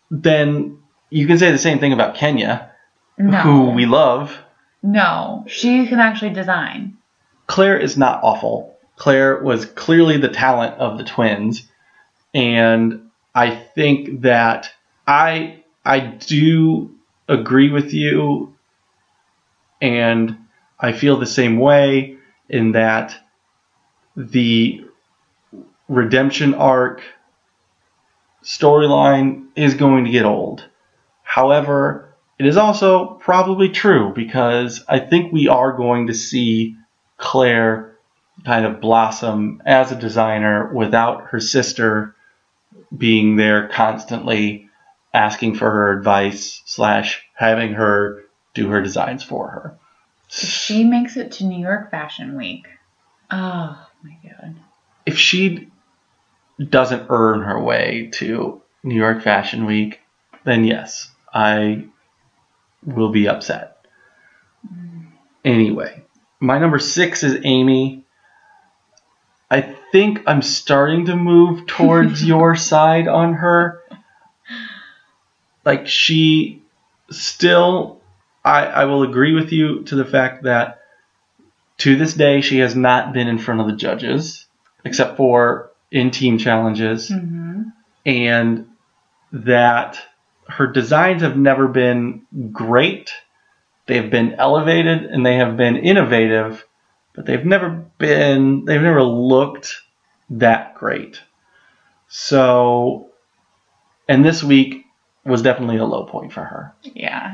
A: then you can say the same thing about Kenya,
B: No.
A: who we love.
B: No. She can actually design.
A: Claire is not awful. Claire was clearly the talent of the twins. And I think that I do agree with you, and I feel the same way in that the redemption arc storyline is going to get old. However, it is also probably true because I think we are going to see Claire kind of blossom as a designer without her sister being there constantly asking for her advice / having her do her designs for her.
B: If she makes it to New York Fashion Week. Oh my god.
A: If she doesn't earn her way to New York Fashion Week, then yes, I will be upset. Anyway, my number 6 is Amy. I think I'm starting to move towards your side on her. Like, she still, I will agree with you to the fact that to this day she has not been in front of the judges, except for in team challenges, and that her designs have never been great. They've been elevated and they have been innovative, but they've never looked that great. So, and this week was definitely a low point for her.
B: Yeah.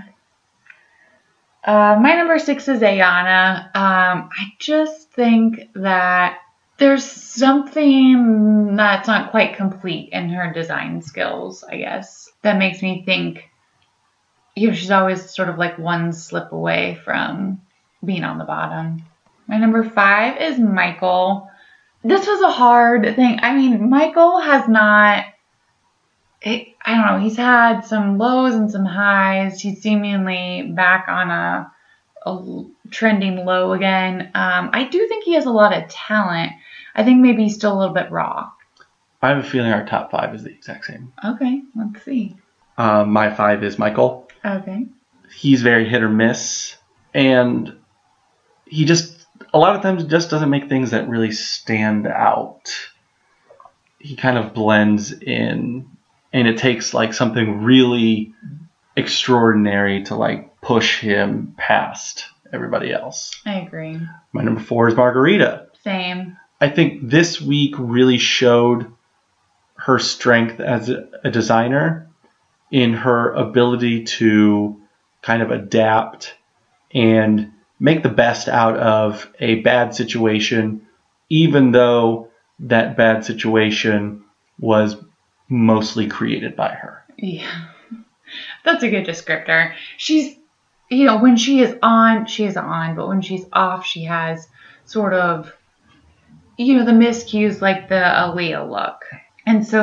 B: My number 6 is Ayana. I just think that there's something that's not quite complete in her design skills, I guess, that makes me think, she's always sort of like one slip away from being on the bottom. My number 5 is Michael. This was a hard thing. I mean, Michael has not, I don't know, he's had some lows and some highs. He's seemingly back on a trending low again. I do think he has a lot of talent. I think maybe he's still a little bit raw.
A: I have a feeling our top 5 is the exact same.
B: Okay, let's see.
A: My 5 is Michael.
B: Okay.
A: He's very hit or miss, and he just, a lot of times, just doesn't make things that really stand out. He kind of blends in, and it takes like something really extraordinary to like push him past everybody else.
B: I agree.
A: My number 4 is Margarita.
B: Same.
A: I think this week really showed her strength as a designer in her ability to kind of adapt and make the best out of a bad situation, even though that bad situation was mostly created by her.
B: Yeah. That's a good descriptor. She's, when she is on, she is on, but when she's off, she has sort of, the miscues like the Aaliyah look. And so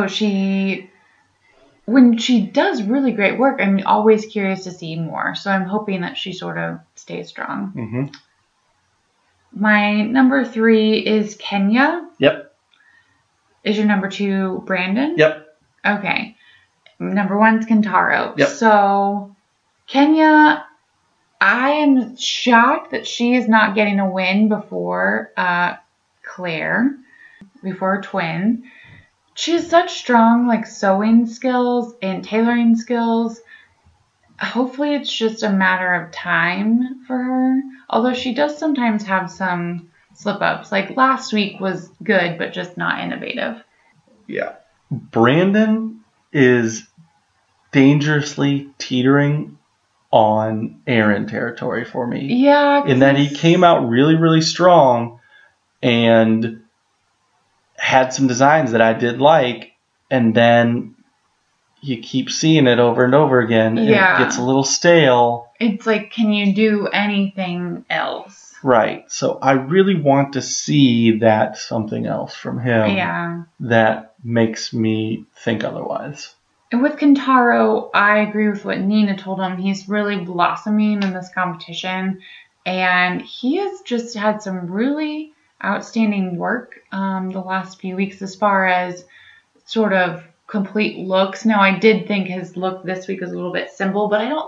B: when she does really great work, I'm always curious to see more. So I'm hoping that she sort of stays strong.
A: Mm-hmm.
B: My number 3 is Kenya.
A: Yep.
B: Is your number 2 Brandon?
A: Yep.
B: Okay. Number 1's Kentaro.
A: Yep.
B: So Kenya, I am shocked that she is not getting a win before Claire, before her twin. She has such strong sewing skills and tailoring skills. Hopefully it's just a matter of time for her. Although she does sometimes have some slip-ups. Like last week was good, but just not innovative.
A: Yeah. Brandon is dangerously teetering on Aaron territory for me.
B: Yeah.
A: In that he came out really, really strong and had some designs that I did like, and then you keep seeing it over and over again, and it gets a little stale.
B: It's like, can you do anything else?
A: Right. So I really want to see that something else from him that makes me think otherwise.
B: And with Kentaro, I agree with what Nina told him. He's really blossoming in this competition, and he has just had some really outstanding work the last few weeks as far as sort of complete looks. Now, I did think his look this week was a little bit simple, but I don't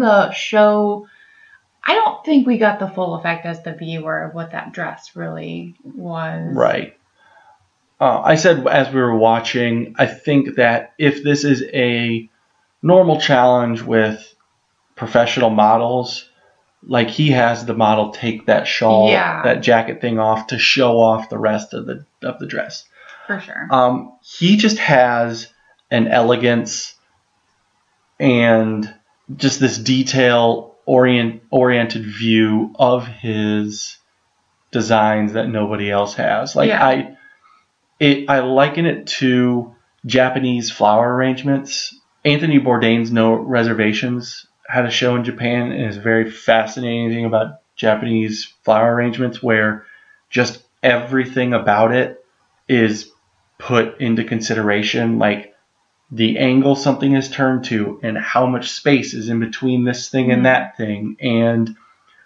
B: think we got the full effect as the viewer of what that dress really was.
A: Right. I said as we were watching, I think that if this is a normal challenge with professional models, like he has the model take that shawl, that jacket thing off to show off the rest of the dress.
B: For sure.
A: He just has an elegance and just this detail-oriented view of his designs that nobody else has. Like I liken it to Japanese flower arrangements. Anthony Bourdain's No Reservations had a show in Japan, and it's a very fascinating thing about Japanese flower arrangements where just everything about it is put into consideration, like the angle something is turned to and how much space is in between this thing and that thing, and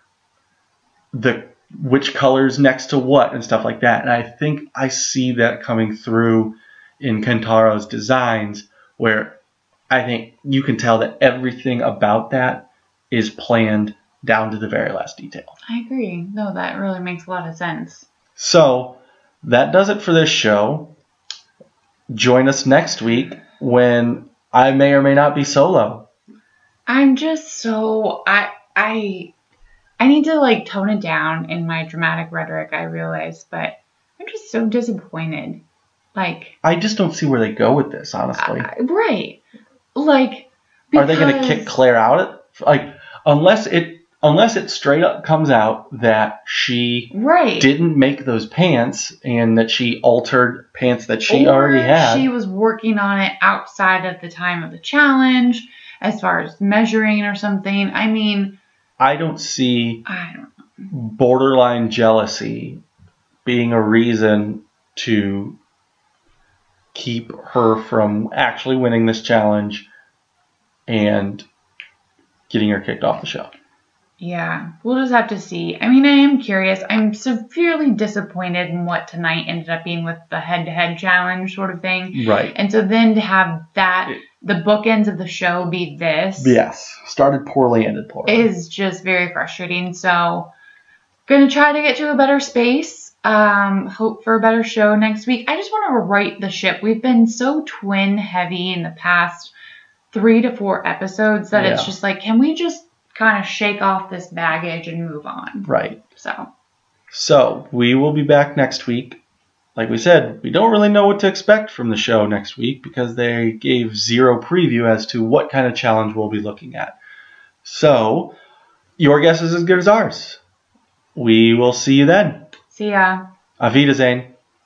A: which colors next to what and stuff like that. And I think I see that coming through in Kentaro's designs, where I think you can tell that everything about that is planned down to the very last detail.
B: I agree. No, that really makes a lot of sense.
A: So that does it for this show. Join us next week when I may or may not be solo.
B: I'm just so... I need to like tone it down in my dramatic rhetoric, I realize, but I'm just so disappointed. Like,
A: I just don't see where they go with this, honestly.
B: Right. Like,
A: are they going to kick Claire out? Like, unless it straight up comes out that she didn't make those pants and that she altered pants that she already had.
B: She was working on it outside of the time of the challenge, as far as measuring or something. I mean,
A: I don't see borderline jealousy being a reason to keep her from actually winning this challenge and getting her kicked off the show.
B: Yeah, we'll just have to see. I mean, I am curious. I'm severely disappointed in what tonight ended up being with the head-to-head challenge sort of thing.
A: Right.
B: And so then to have that, the bookends of the show be this.
A: Yes. Started poorly, ended poorly.
B: Is just very frustrating. So, going to try to get to a better space. Hope for a better show next week. I just want to right the ship. We've been so twin heavy in the past 3 to 4 episodes that it's just like, can we just kind of shake off this baggage and move on?
A: Right.
B: So
A: we will be back next week. Like we said, we don't really know what to expect from the show next week because they gave zero preview as to what kind of challenge we'll be looking at. So your guess is as good as ours. We will see you then.
B: See ya.
A: Auf Wiedersehen.